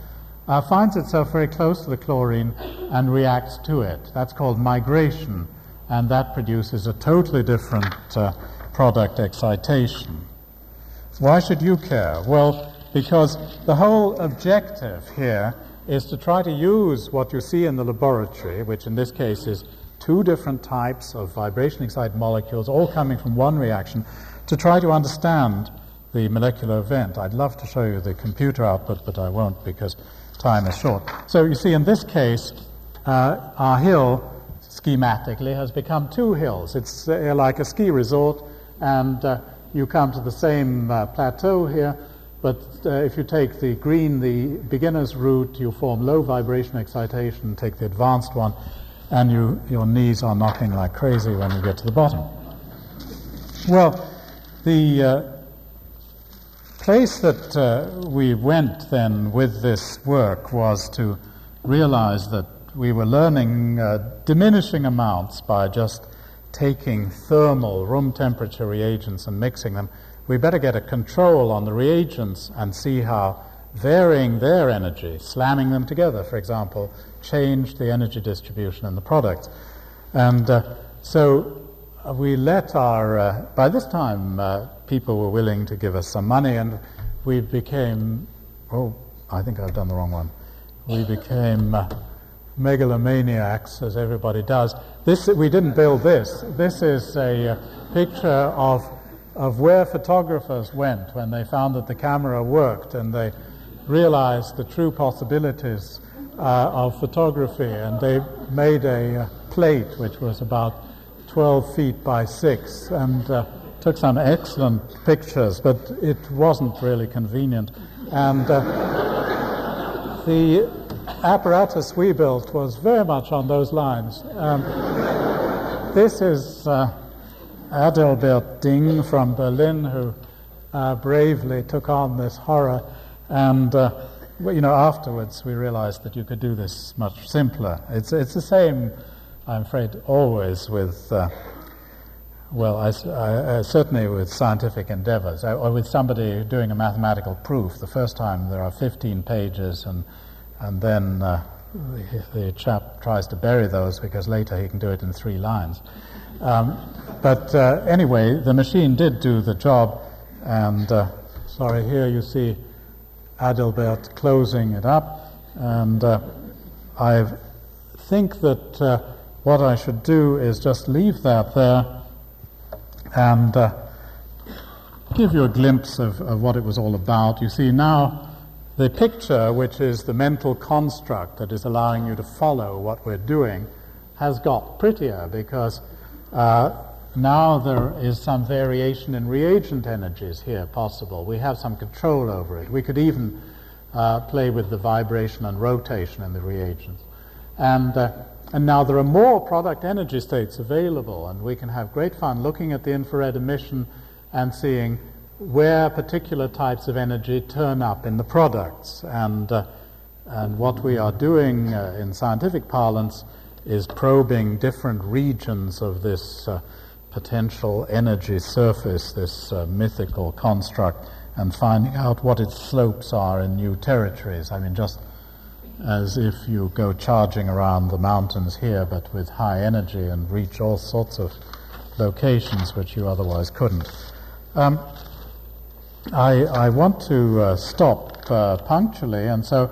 finds itself very close to the chlorine and reacts to it. That's called migration, and that produces a totally different product excitation. Why should you care? Well, because the whole objective here is to try to use what you see in the laboratory, which in this case is two different types of vibration-excited molecules all coming from one reaction, to try to understand the molecular event. I'd love to show you the computer output, but I won't because time is short. So you see, in this case, our hill, schematically, has become two hills. It's like a ski resort, and you come to the same plateau here, but if you take the green, the beginner's route, you form low vibration excitation, take the advanced one, and your knees are knocking like crazy when you get to the bottom. Well, the place that we went then with this work was to realize that we were learning diminishing amounts by just taking thermal, room temperature reagents and mixing them. We better get a control on the reagents and see how varying their energy, slamming them together, for example, changed the energy distribution in the products. And so we let our, by this time people were willing to give us some money, and we became, I think I've done the wrong one. We became megalomaniacs, as everybody does. We didn't build this. This is a picture of where photographers went when they found that the camera worked and they realized the true possibilities of photography, and they made a plate which was about 12 feet by 6 and took some excellent pictures, but it wasn't really convenient. And the apparatus we built was very much on those lines. This is Adalbert Ding from Berlin, who bravely took on this horror, and afterwards we realized that you could do this much simpler. It's the same, I'm afraid, always with certainly with scientific endeavors, or with somebody doing a mathematical proof. The first time there are 15 pages, and then the chap tries to bury those because later he can do it in 3 lines. But anyway, the machine did do the job, and here you see Adalbert closing it up, and I think that what I should do is just leave that there and give you a glimpse of what it was all about. You see now the picture, which is the mental construct that is allowing you to follow what we're doing, has got prettier because now there is some variation in reagent energies here possible. We have some control over it. We could even play with the vibration and rotation in the reagents. And now there are more product energy states available, and we can have great fun looking at the infrared emission and seeing where particular types of energy turn up in the products. And what we are doing in scientific parlance is probing different regions of this potential energy surface, this mythical construct, and finding out what its slopes are in new territories. I mean, just as if you go charging around the mountains here, but with high energy, and reach all sorts of locations which you otherwise couldn't. I want to stop punctually, and so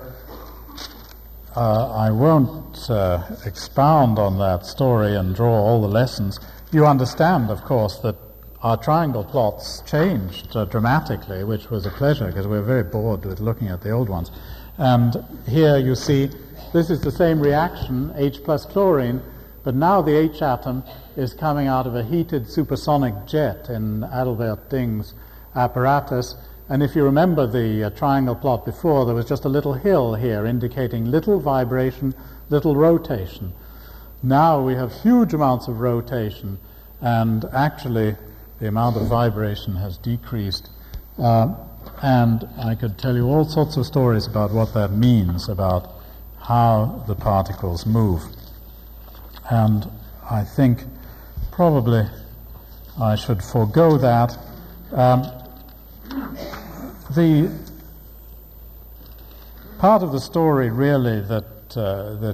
I won't expound on that story and draw all the lessons. You understand, of course, that our triangle plots changed dramatically, which was a pleasure because we were very bored with looking at the old ones. And here you see this is the same reaction, H plus chlorine, but now the H atom is coming out of a heated supersonic jet in Adalbert Ding's apparatus. And if you remember the triangle plot before, there was just a little hill here indicating little vibration, little rotation. Now we have huge amounts of rotation, and actually the amount of vibration has decreased. And I could tell you all sorts of stories about what that means, about how the particles move. And I think probably I should forego that. part of the story really that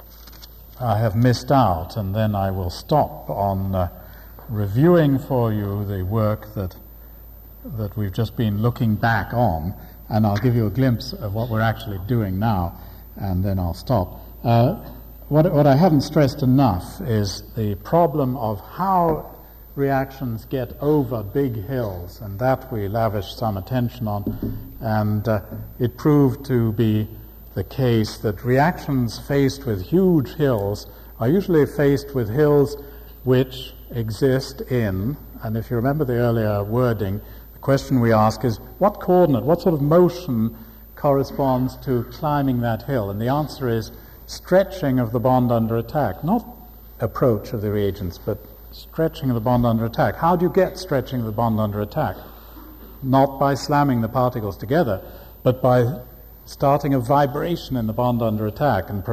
I have missed out, and then I will stop on reviewing for you the work that we've just been looking back on, and I'll give you a glimpse of what we're actually doing now, and then I'll stop. What I haven't stressed enough is the problem of how reactions get over big hills, and that we lavished some attention on, and it proved to be the case that reactions faced with huge hills are usually faced with hills which exist in, and if you remember the earlier wording, the question we ask is, what coordinate, what sort of motion corresponds to climbing that hill? And the answer is stretching of the bond under attack, not approach of the reagents, but stretching of the bond under attack. How do you get stretching of the bond under attack? Not by slamming the particles together, but by starting a vibration in the bond under attack, and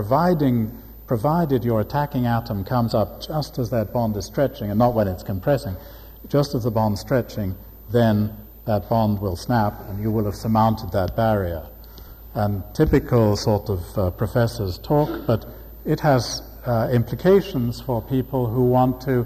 provided your attacking atom comes up just as that bond is stretching, and not when it's compressing, just as the bond's stretching, then that bond will snap and you will have surmounted that barrier. And typical sort of professor's talk, but it has implications for people who want to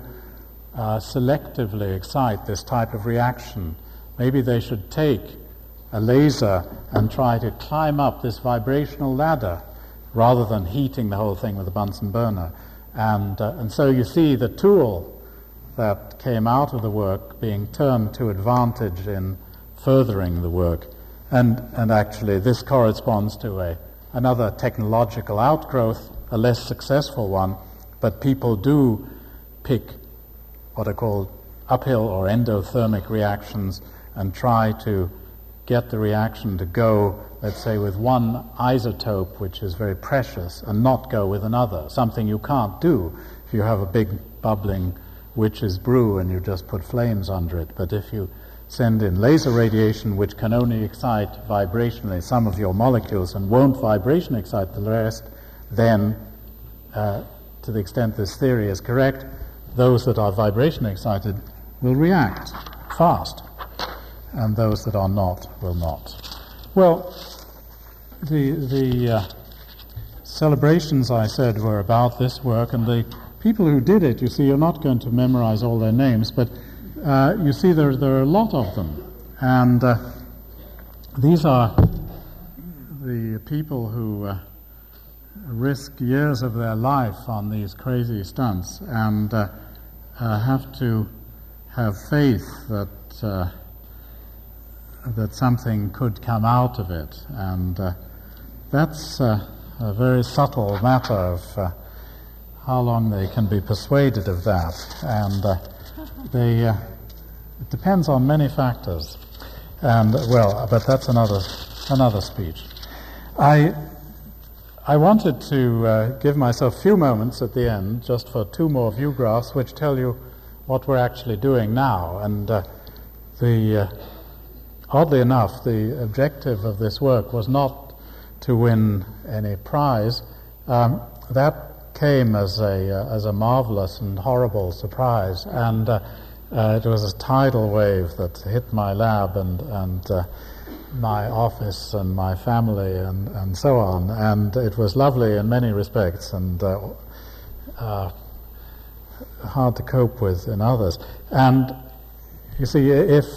selectively excite this type of reaction. Maybe they should take a laser and try to climb up this vibrational ladder rather than heating the whole thing with a Bunsen burner. And so you see the tool that came out of the work being turned to advantage in furthering the work. And actually this corresponds to another technological outgrowth, a less successful one, but people do pick what are called uphill or endothermic reactions and try to get the reaction to go, let's say, with one isotope, which is very precious, and not go with another, something you can't do if you have a big bubbling witch's brew and you just put flames under it. But if you send in laser radiation, which can only excite vibrationally some of your molecules and won't vibration excite the rest, then, to the extent this theory is correct, those that are vibration excited will react fast, and those that are not will not. Well, the celebrations, I said, were about this work, and the people who did it, you see, you're not going to memorize all their names, but you see there are a lot of them, and these are the people who risk years of their life on these crazy stunts and have to have faith that that something could come out of it, and that's a very subtle matter of how long they can be persuaded of that, and it depends on many factors, and but that's another speech. I wanted to give myself a few moments at the end just for two more view graphs which tell you what we're actually doing now, and oddly enough, the objective of this work was not to win any prize. That came as a marvelous and horrible surprise, and it was a tidal wave that hit my lab and my office and my family and so on, and it was lovely in many respects and hard to cope with in others. And you see,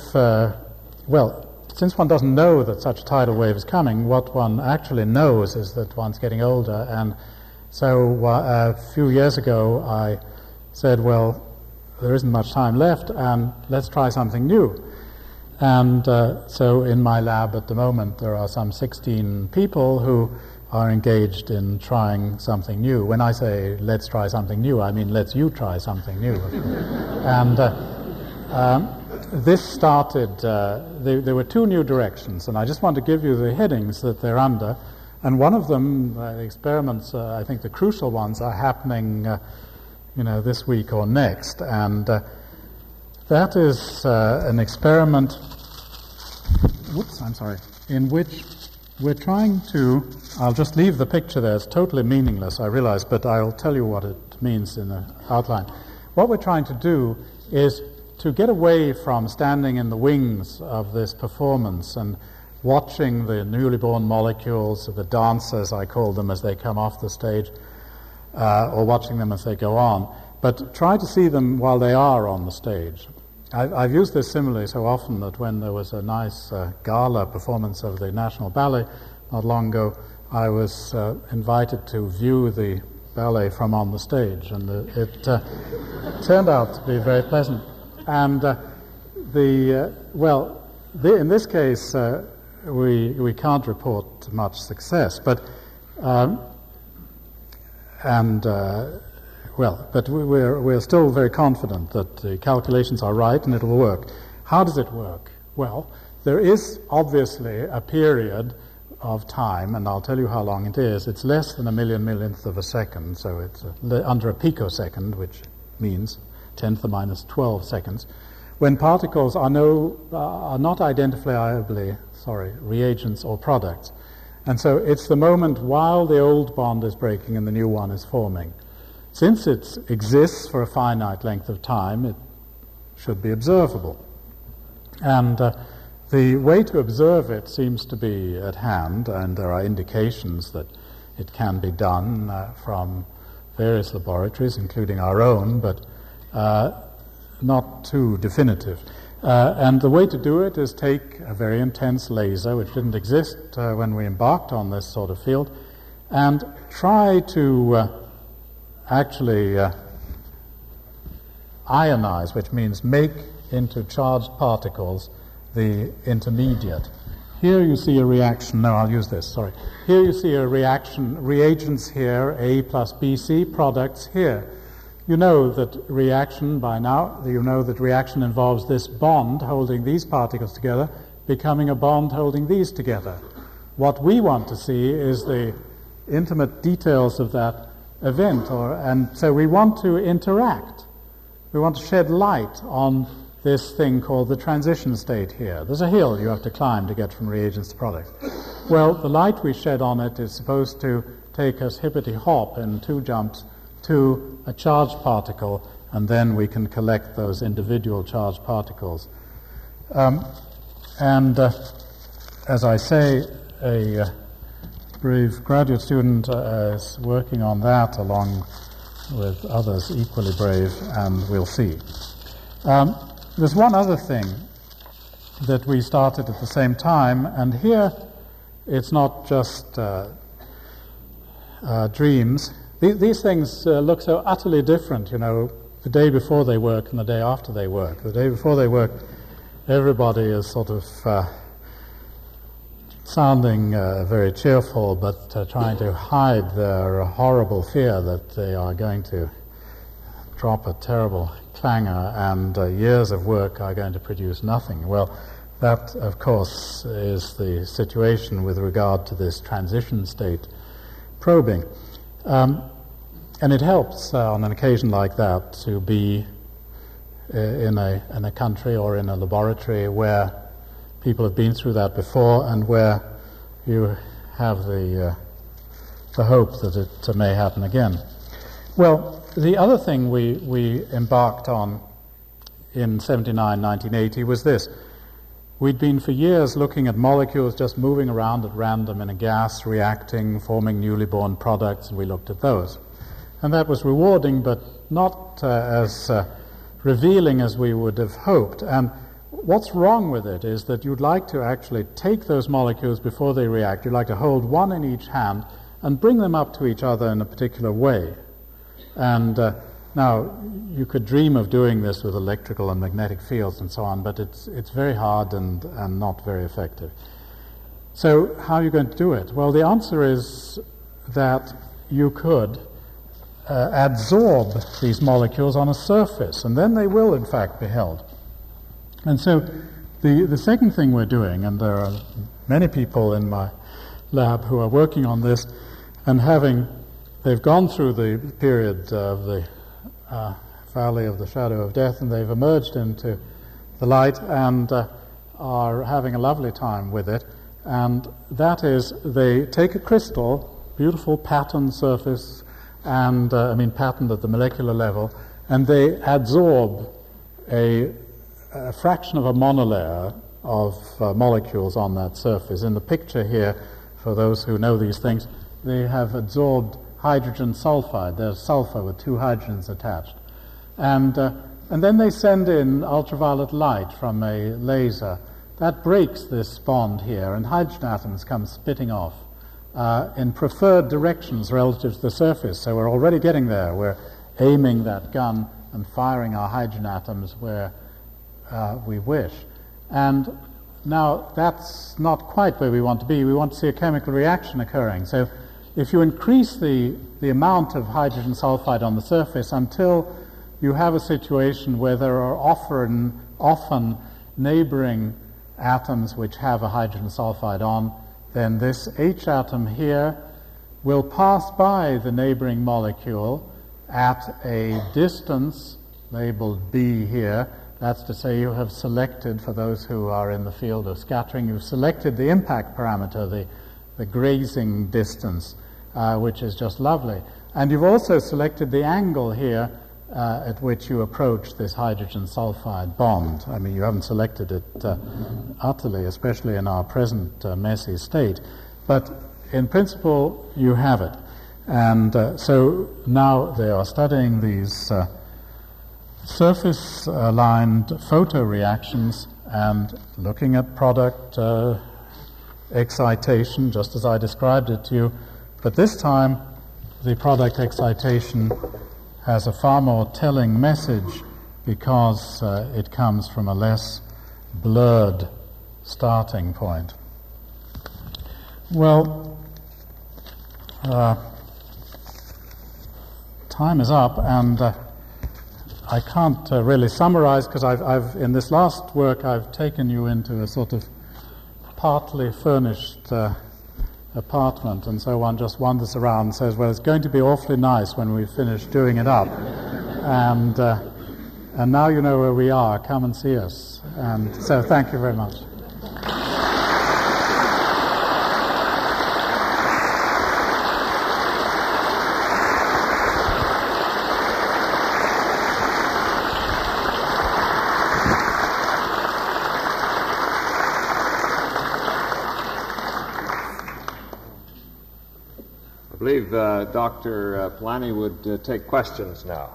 since one doesn't know that such a tidal wave is coming, what one actually knows is that one's getting older. And so a few years ago I said, well, there isn't much time left, and let's try something new. And so in my lab at the moment there are some 16 people who are engaged in trying something new. When I say let's try something new, I mean let's you try something new. And this started, there were two new directions, and I just want to give you the headings that they're under. And one of them, the experiments, I think the crucial ones, are happening this week or next. And that is an experiment, in which we're trying to, I'll just leave the picture there, it's totally meaningless, I realize, but I'll tell you what it means in the outline. What we're trying to do is to get away from standing in the wings of this performance and watching the newly born molecules, the dancers, I call them, as they come off the stage, or watching them as they go on, but try to see them while they are on the stage. I've used this simile so often that when there was a nice gala performance of the National Ballet not long ago, I was invited to view the ballet from on the stage, and it turned out to be very pleasant. And in this case, we can't report much success, but we're still very confident that the calculations are right and it will work. How does it work? Well, there is obviously a period of time, and I'll tell you how long it is. It's less than a millionth of a second, so it's under a picosecond, which means 10 to the minus 12 seconds, when particles are not identifiably reagents or products. And so it's the moment while the old bond is breaking and the new one is forming. Since it exists for a finite length of time, it should be observable. And the way to observe it seems to be at hand, and there are indications that it can be done from various laboratories, including our own, but not too definitive. And the way to do it is take a very intense laser, which didn't exist when we embarked on this sort of field, and try to actually ionize, which means make into charged particles the intermediate. Here you see a reaction. No, I'll use this, sorry. Here you see a reaction, reagents here, A plus BC, products here. You know that reaction by now, you know that reaction involves this bond holding these particles together becoming a bond holding these together. What we want to see is the intimate details of that event, and so we want to interact. We want to shed light on this thing called the transition state here. There's a hill you have to climb to get from reagents to products. Well, the light we shed on it is supposed to take us hippity-hop in 2 jumps to a charged particle, and then we can collect those individual charged particles. As I say, a brave graduate student is working on that along with others equally brave, and we'll see. There's one other thing that we started at the same time, and here it's not just dreams. These things look so utterly different, you know, the day before they work and the day after they work. The day before they work, everybody is sort of sounding very cheerful, but trying to hide their horrible fear that they are going to drop a terrible clangor and years of work are going to produce nothing. Well, that, of course, is the situation with regard to this transition state probing. And it helps on an occasion like that to be in a country or in a laboratory where people have been through that before and where you have the hope that it may happen again. Well, the other thing we embarked on in 1980 was this. We'd been for years looking at molecules just moving around at random in a gas, reacting, forming newly born products, and we looked at those. And that was rewarding, but not as revealing as we would have hoped. And what's wrong with it is that you'd like to actually take those molecules before they react. You'd like to hold one in each hand and bring them up to each other in a particular way. And now, you could dream of doing this with electrical and magnetic fields and so on, but it's very hard and not very effective. So how are you going to do it? Well, the answer is that you could adsorb these molecules on a surface, and then they will, in fact, be held. And so the second thing we're doing, and there are many people in my lab who are working on this, and they've gone through the period of the valley of the shadow of death, and they've emerged into the light and are having a lovely time with it. And that is, they take a crystal, beautiful patterned surface, and patterned at the molecular level, and they adsorb a fraction of a monolayer molecules on that surface. In the picture here, for those who know these things, they have absorbed hydrogen sulfide. There's sulfur with two hydrogens attached. And then they send in ultraviolet light from a laser. That breaks this bond here, and hydrogen atoms come spitting off in preferred directions relative to the surface. So we're already getting there. We're aiming that gun and firing our hydrogen atoms where we wish. And now that's not quite where we want to be. We want to see a chemical reaction occurring. So if you increase the amount of hydrogen sulfide on the surface until you have a situation where there are often neighboring atoms which have a hydrogen sulfide on, then this H atom here will pass by the neighboring molecule at a distance labeled B here. That's to say you have selected, for those who are in the field of scattering, you've selected the impact parameter, the grazing distance, which is just lovely. And you've also selected the angle here at which you approach this hydrogen sulfide bond. I mean, you haven't selected it utterly, especially in our present messy state, but in principle you have it. And so now they are studying these surface-aligned photoreactions and looking at product excitation, just as I described it to you. But this time, the product excitation has a far more telling message because it comes from a less blurred starting point. Well, time is up, and I can't really summarize because I've in this last work I've taken you into a sort of partly furnished apartment, and so one just wanders around and says, well, it's going to be awfully nice when we finish doing it up. And now you know where we are. Come and see us. And so thank you very much. I believe Dr. Polanyi would take questions now.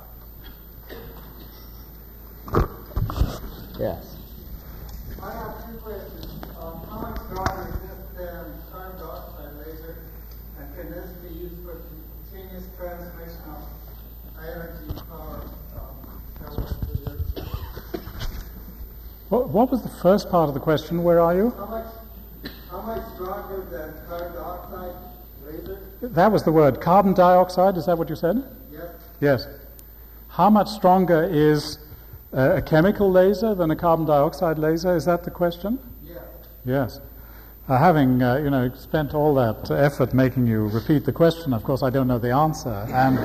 Yes. I have two questions. How much stronger is this than carbon dioxide laser, and can this be used for continuous transmission of energy power to the Earth? What was the first part of the question? Where are you? How much stronger than carbon dioxide laser? That was the word. Carbon dioxide, is that what you said? Yes. Yes. How much stronger is a chemical laser than a carbon dioxide laser? Is that the question? Yes. Yes. Having spent all that effort making you repeat the question, of course I don't know the answer. And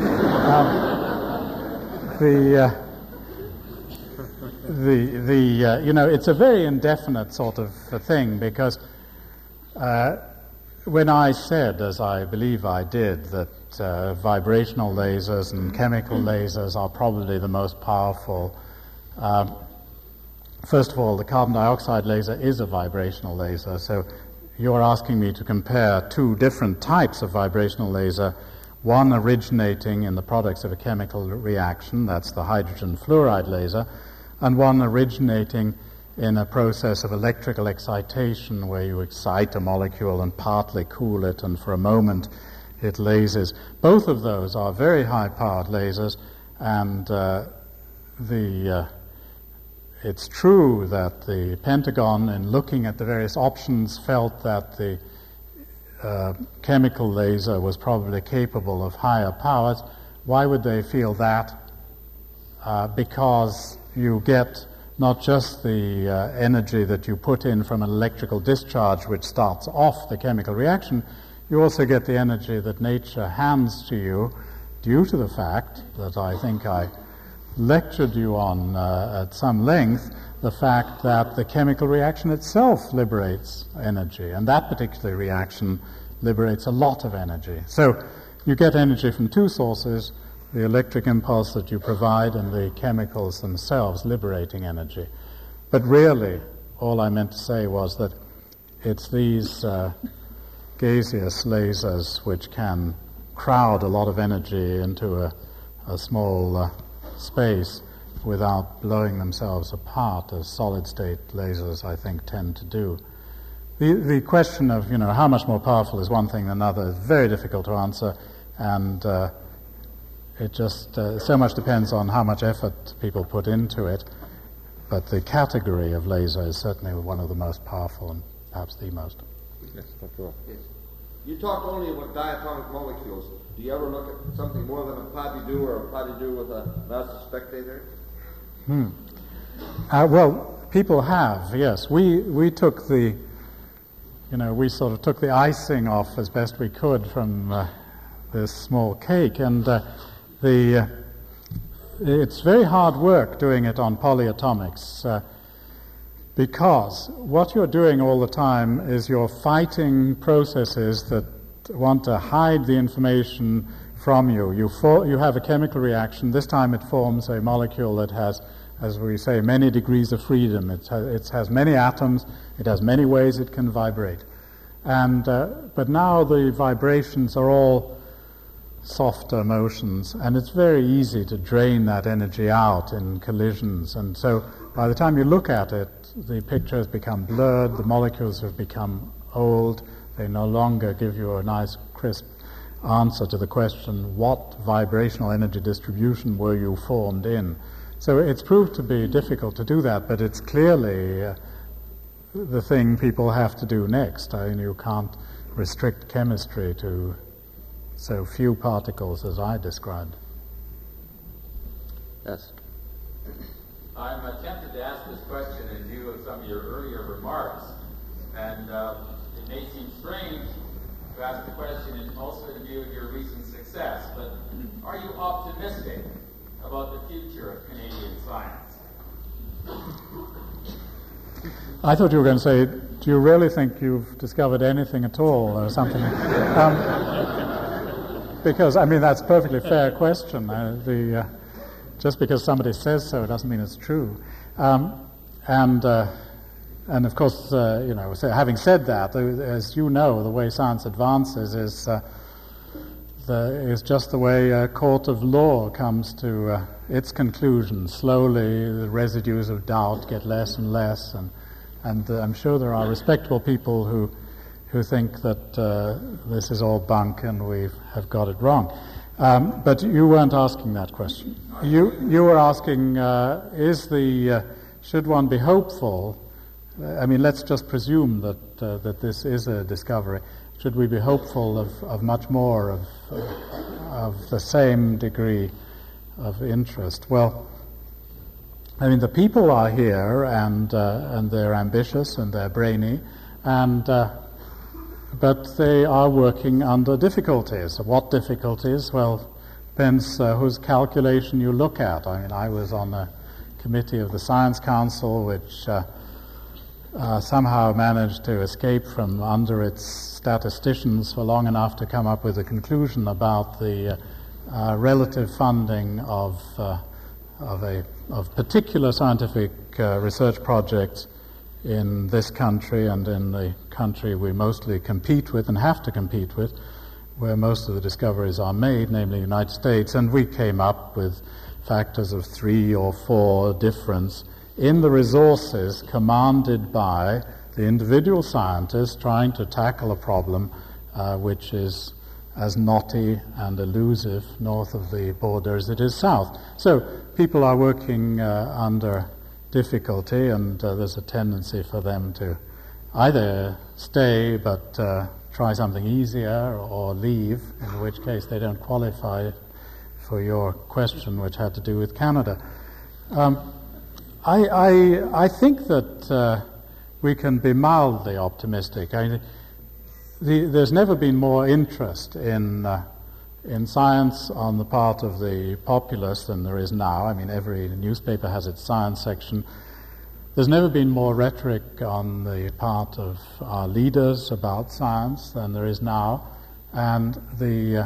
it's a very indefinite sort of thing because when I said, as I believe I did, that vibrational lasers and chemical lasers are probably the most powerful. First of all, the carbon dioxide laser is a vibrational laser, so you're asking me to compare two different types of vibrational laser, one originating in the products of a chemical reaction, that's the hydrogen fluoride laser, and one originating in a process of electrical excitation where you excite a molecule and partly cool it, and for a moment it lasers. Both of those are very high-powered lasers, and it's true that the Pentagon, in looking at the various options, felt that the chemical laser was probably capable of higher powers. Why would they feel that? Because you get not just the energy that you put in from an electrical discharge which starts off the chemical reaction, you also get the energy that nature hands to you due to the fact that I think I lectured you on at some length, the fact that the chemical reaction itself liberates energy, and that particular reaction liberates a lot of energy. So you get energy from two sources, the electric impulse that you provide and the chemicals themselves liberating energy. But really, all I meant to say was that it's these gaseous lasers which can crowd a lot of energy into a small space without blowing themselves apart, as solid-state lasers, I think, tend to do. The question of, how much more powerful is one thing than another is very difficult to answer, and it just so much depends on how much effort people put into it. But the category of laser is certainly one of the most powerful, and perhaps the most. Yes, Dr. Roth. Yes. You talk only about diatomic molecules. Do you ever look at something more than a pas-de-deux or a pas-de-deux with a mouse spectator? Well, people have, yes. We took the, we sort of took the icing off as best we could from this small cake, and it's very hard work doing it on polyatomics, because what you're doing all the time is you're fighting processes that want to hide the information from you. You have a chemical reaction. This time it forms a molecule that has, as we say, many degrees of freedom. It has many atoms. It has many ways it can vibrate. But now the vibrations are all softer motions, and it's very easy to drain that energy out in collisions. And so by the time you look at it, the picture has become blurred, the molecules have become old, they no longer give you a nice crisp answer to the question, what vibrational energy distribution were you formed in? So it's proved to be difficult to do that, but it's clearly the thing people have to do next. I mean, you can't restrict chemistry to so few particles as I described. Yes. I'm tempted to ask this question in view of some of your earlier remarks, and it may seem strange to ask the question also in view of your recent success, but are you optimistic about the future of Canadian science? I thought you were going to say, do you really think you've discovered anything at all, or something? Because, that's a perfectly fair question. Just because somebody says so doesn't mean it's true. And of course, so having said that, as you know, the way science advances is just the way a court of law comes to its conclusion. Slowly, the residues of doubt get less and less, and I'm sure there are respectable people who think that this is all bunk and we have got it wrong. But you weren't asking that question. You were asking, should one be hopeful? Let's just presume that this is a discovery. Should we be hopeful of much more of the same degree of interest? Well, the people are here, and they're ambitious and they're brainy, but they are working under difficulties. What difficulties? Well, depends whose calculation you look at. I was on a committee of the Science Council, which somehow managed to escape from under its statisticians for long enough to come up with a conclusion about the relative funding of particular scientific research projects in this country and in the country we mostly compete with and have to compete with, where most of the discoveries are made, namely the United States. And we came up with factors of 3 or 4 difference in the resources commanded by the individual scientists trying to tackle a problem which is as knotty and elusive north of the border as it is south. So people are working under difficulty, and there's a tendency for them to either stay but try something easier or leave, in which case they don't qualify for your question, which had to do with Canada. I think that we can be mildly optimistic. There's never been more interest in science on the part of the populace than there is now. Every newspaper has its science section. There's never been more rhetoric on the part of our leaders about science than there is now, and the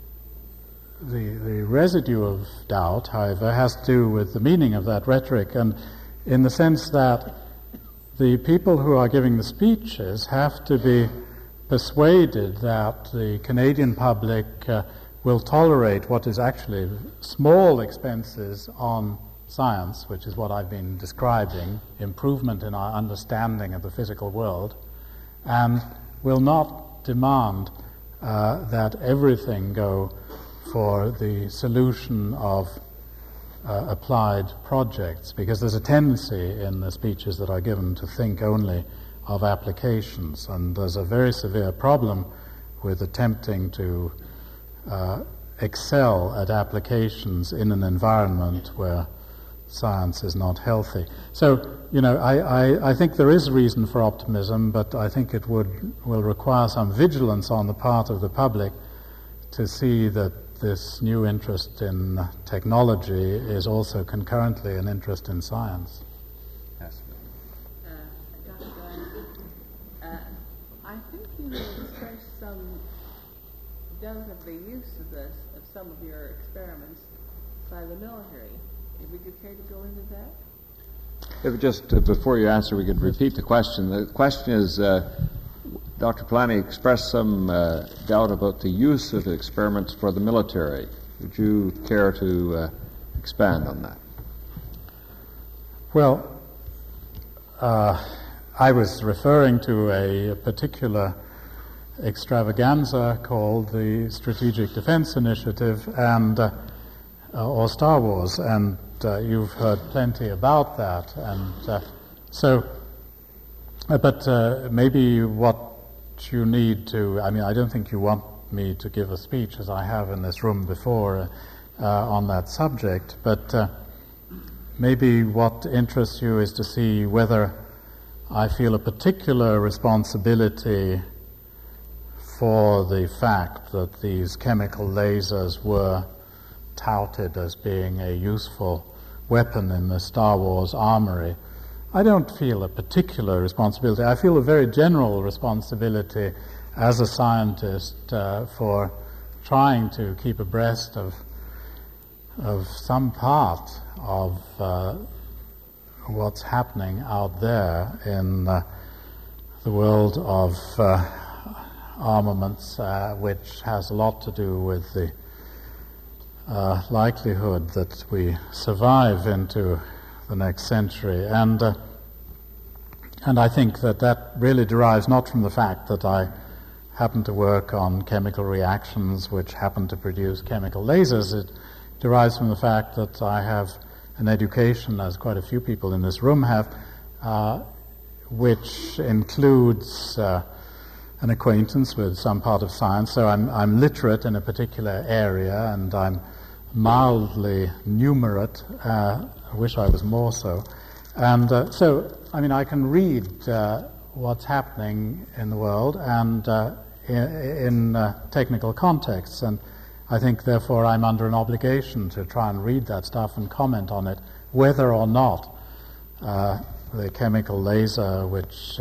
residue of doubt, however, has to do with the meaning of that rhetoric, and in the sense that the people who are giving the speeches have to be persuaded that the Canadian public will tolerate what is actually small expenses on science, which is what I've been describing, improvement in our understanding of the physical world, and will not demand that everything go for the solution of applied projects, because there's a tendency in the speeches that are given to think only of applications, and there's a very severe problem with attempting to excel at applications in an environment where science is not healthy. So, I think there is reason for optimism, but I think it will require some vigilance on the part of the public to see that this new interest in technology is also concurrently an interest in science. Yes. Dr. Glenn, I think you expressed some doubt of the use of some of your experiments by the military. Would you care to go into that? If just before you answer, we could repeat the question. The question is, Dr. Polanyi expressed some doubt about the use of experiments for the military. Would you care to expand on that? Well, I was referring to a particular extravaganza called the Strategic Defense Initiative and or Star Wars, and you've heard plenty about that. And but maybe what you need to, I don't think you want me to give a speech, as I have in this room before, on that subject, but maybe what interests you is to see whether I feel a particular responsibility for the fact that these chemical lasers were touted as being a useful weapon in the Star Wars armory. I don't feel a particular responsibility. I feel a very general responsibility as a scientist for trying to keep abreast of some part of what's happening out there in the world of armaments, which has a lot to do with the likelihood that we survive into the next century, and I think that really derives not from the fact that I happen to work on chemical reactions which happen to produce chemical lasers. It derives from the fact that I have an education, as quite a few people in this room have, which includes an acquaintance with some part of science. So I'm literate in a particular area, and I'm mildly numerate. I wish I was more so. And I can read what's happening in the world and in technical contexts, and I think, therefore, I'm under an obligation to try and read that stuff and comment on it, whether or not the chemical laser, which,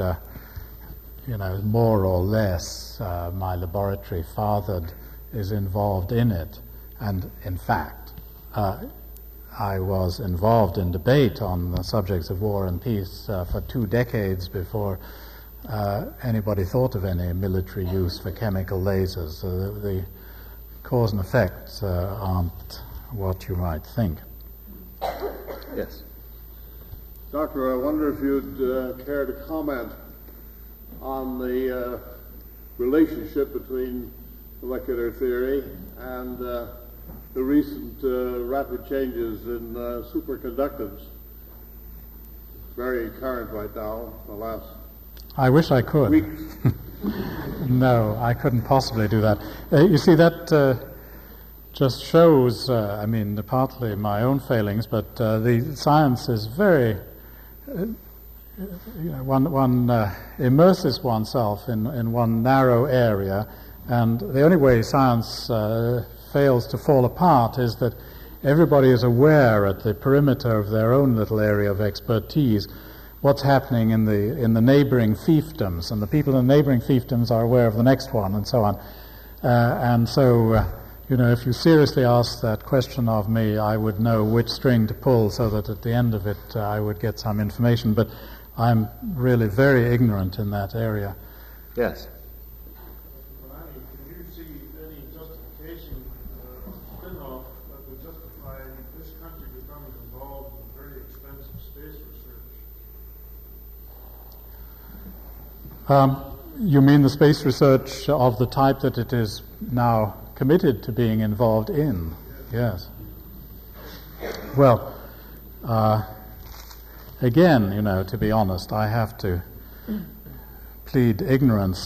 more or less my laboratory fathered, is involved in it. And, in fact, I was involved in debate on the subjects of war and peace for 2 decades before anybody thought of any military use for chemical lasers. The cause and effect aren't what you might think. Yes. Doctor, I wonder if you'd care to comment on the relationship between molecular theory and the recent rapid changes in superconductors. Very current right now, the last I wish I could. week. No, I couldn't possibly do that. You see, that just shows, partly my own failings, but the science is very, one immerses oneself in one narrow area, and the only way science fails to fall apart is that everybody is aware at the perimeter of their own little area of expertise what's happening in the neighboring fiefdoms, and the people in the neighboring fiefdoms are aware of the next one, and so on. If you seriously asked that question of me, I would know which string to pull so that at the end of it I would get some information. But I'm really very ignorant in that area. Yes. Can you see any justification, spin-off that would justify this country becoming involved in very expensive space research? You mean the space research of the type that it is now committed to being involved in? Yes. Well, again, to be honest, I have to plead ignorance.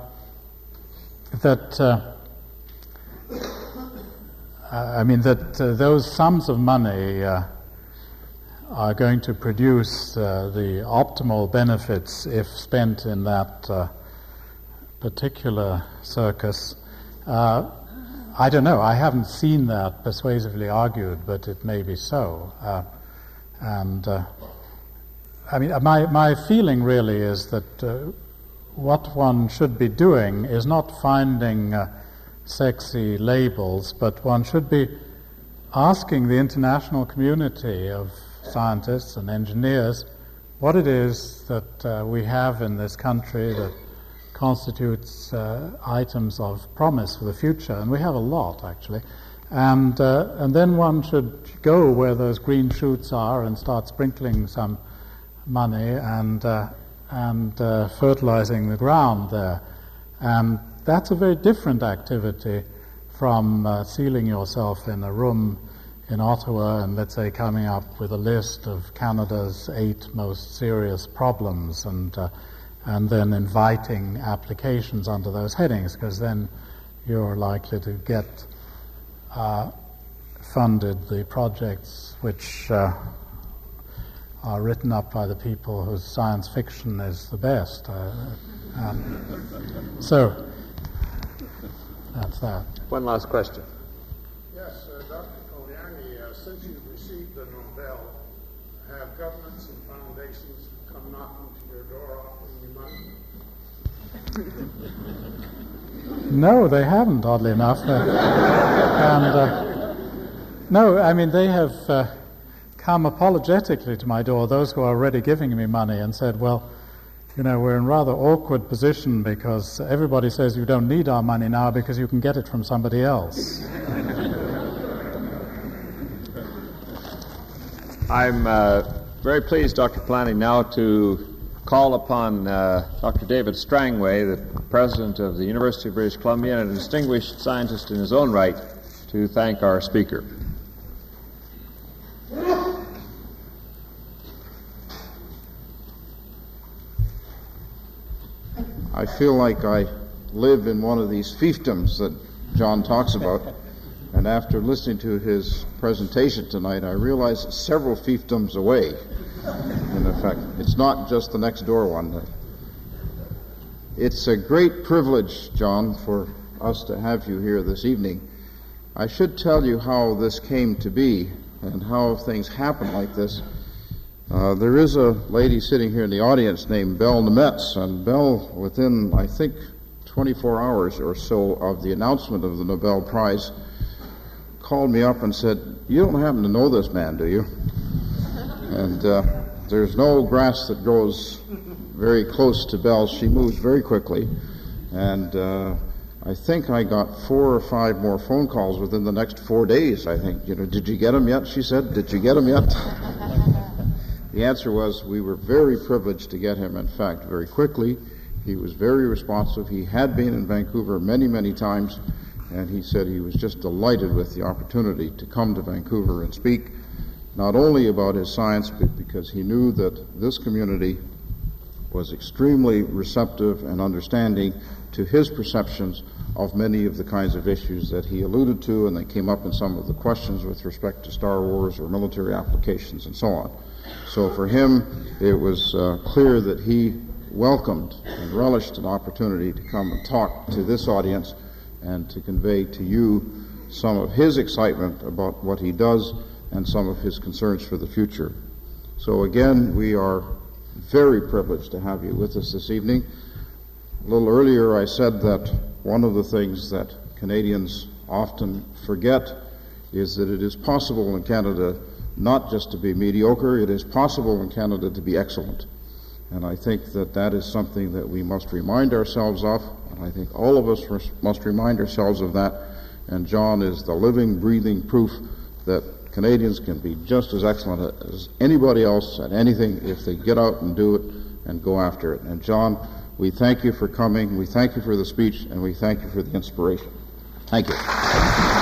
Those sums of money are going to produce the optimal benefits if spent in that particular circus. I don't know. I haven't seen that persuasively argued, but it may be so. My feeling really is that what one should be doing is not finding sexy labels, but one should be asking the international community of scientists and engineers what it is that we have in this country that constitutes items of promise for the future, and we have a lot actually. And then one should go where those green shoots are and start sprinkling some money and fertilizing the ground there. And that's a very different activity from sealing yourself in a room in Ottawa and, let's say, coming up with a list of Canada's 8 most serious problems and then inviting applications under those headings, because then you're likely to get funded the projects which are written up by the people whose science fiction is the best. So, that's that. One last question. Yes, Dr. Koliani, since you've received the Nobel, have governments and foundations come knocking to your door offering you money? No, they haven't, oddly enough. They have come apologetically to my door, those who are already giving me money, and said, well, we're in a rather awkward position because everybody says you don't need our money now because you can get it from somebody else. I'm very pleased, Dr. Polanyi, now to call upon Dr. David Strangway, the president of the University of British Columbia and a distinguished scientist in his own right, to thank our speaker. I feel like I live in one of these fiefdoms that John talks about, and after listening to his presentation tonight, I realize it's several fiefdoms away. In effect, it's not just the next door one. It's a great privilege, John, for us to have you here this evening. I should tell you how this came to be and how things happen like this. There is a lady sitting here in the audience named Belle Nemetz, and Belle, within, I think, 24 hours or so of the announcement of the Nobel Prize, called me up and said, "You don't happen to know this man, do you?" And there's no grass that grows very close to Belle. She moves very quickly, and I think I got 4 or 5 more phone calls within the next 4 days, I think. Did you get him yet? She said, "Did you get him yet?" The answer was we were very privileged to get him, in fact, very quickly. He was very responsive. He had been in Vancouver many, many times, and he said he was just delighted with the opportunity to come to Vancouver and speak, not only about his science, but because he knew that this community was extremely receptive and understanding to his perceptions of many of the kinds of issues that he alluded to, and they came up in some of the questions with respect to Star Wars or military applications and so on. So for him, it was clear that he welcomed and relished an opportunity to come and talk to this audience and to convey to you some of his excitement about what he does and some of his concerns for the future. So again, we are very privileged to have you with us this evening. A little earlier I said that one of the things that Canadians often forget is that it is possible in Canada not just to be mediocre, it is possible in Canada to be excellent. And I think that that is something that we must remind ourselves of, and I think all of us must remind ourselves of that. And John is the living, breathing proof that Canadians can be just as excellent as anybody else at anything if they get out and do it and go after it. And John, we thank you for coming, we thank you for the speech, and we thank you for the inspiration. Thank you.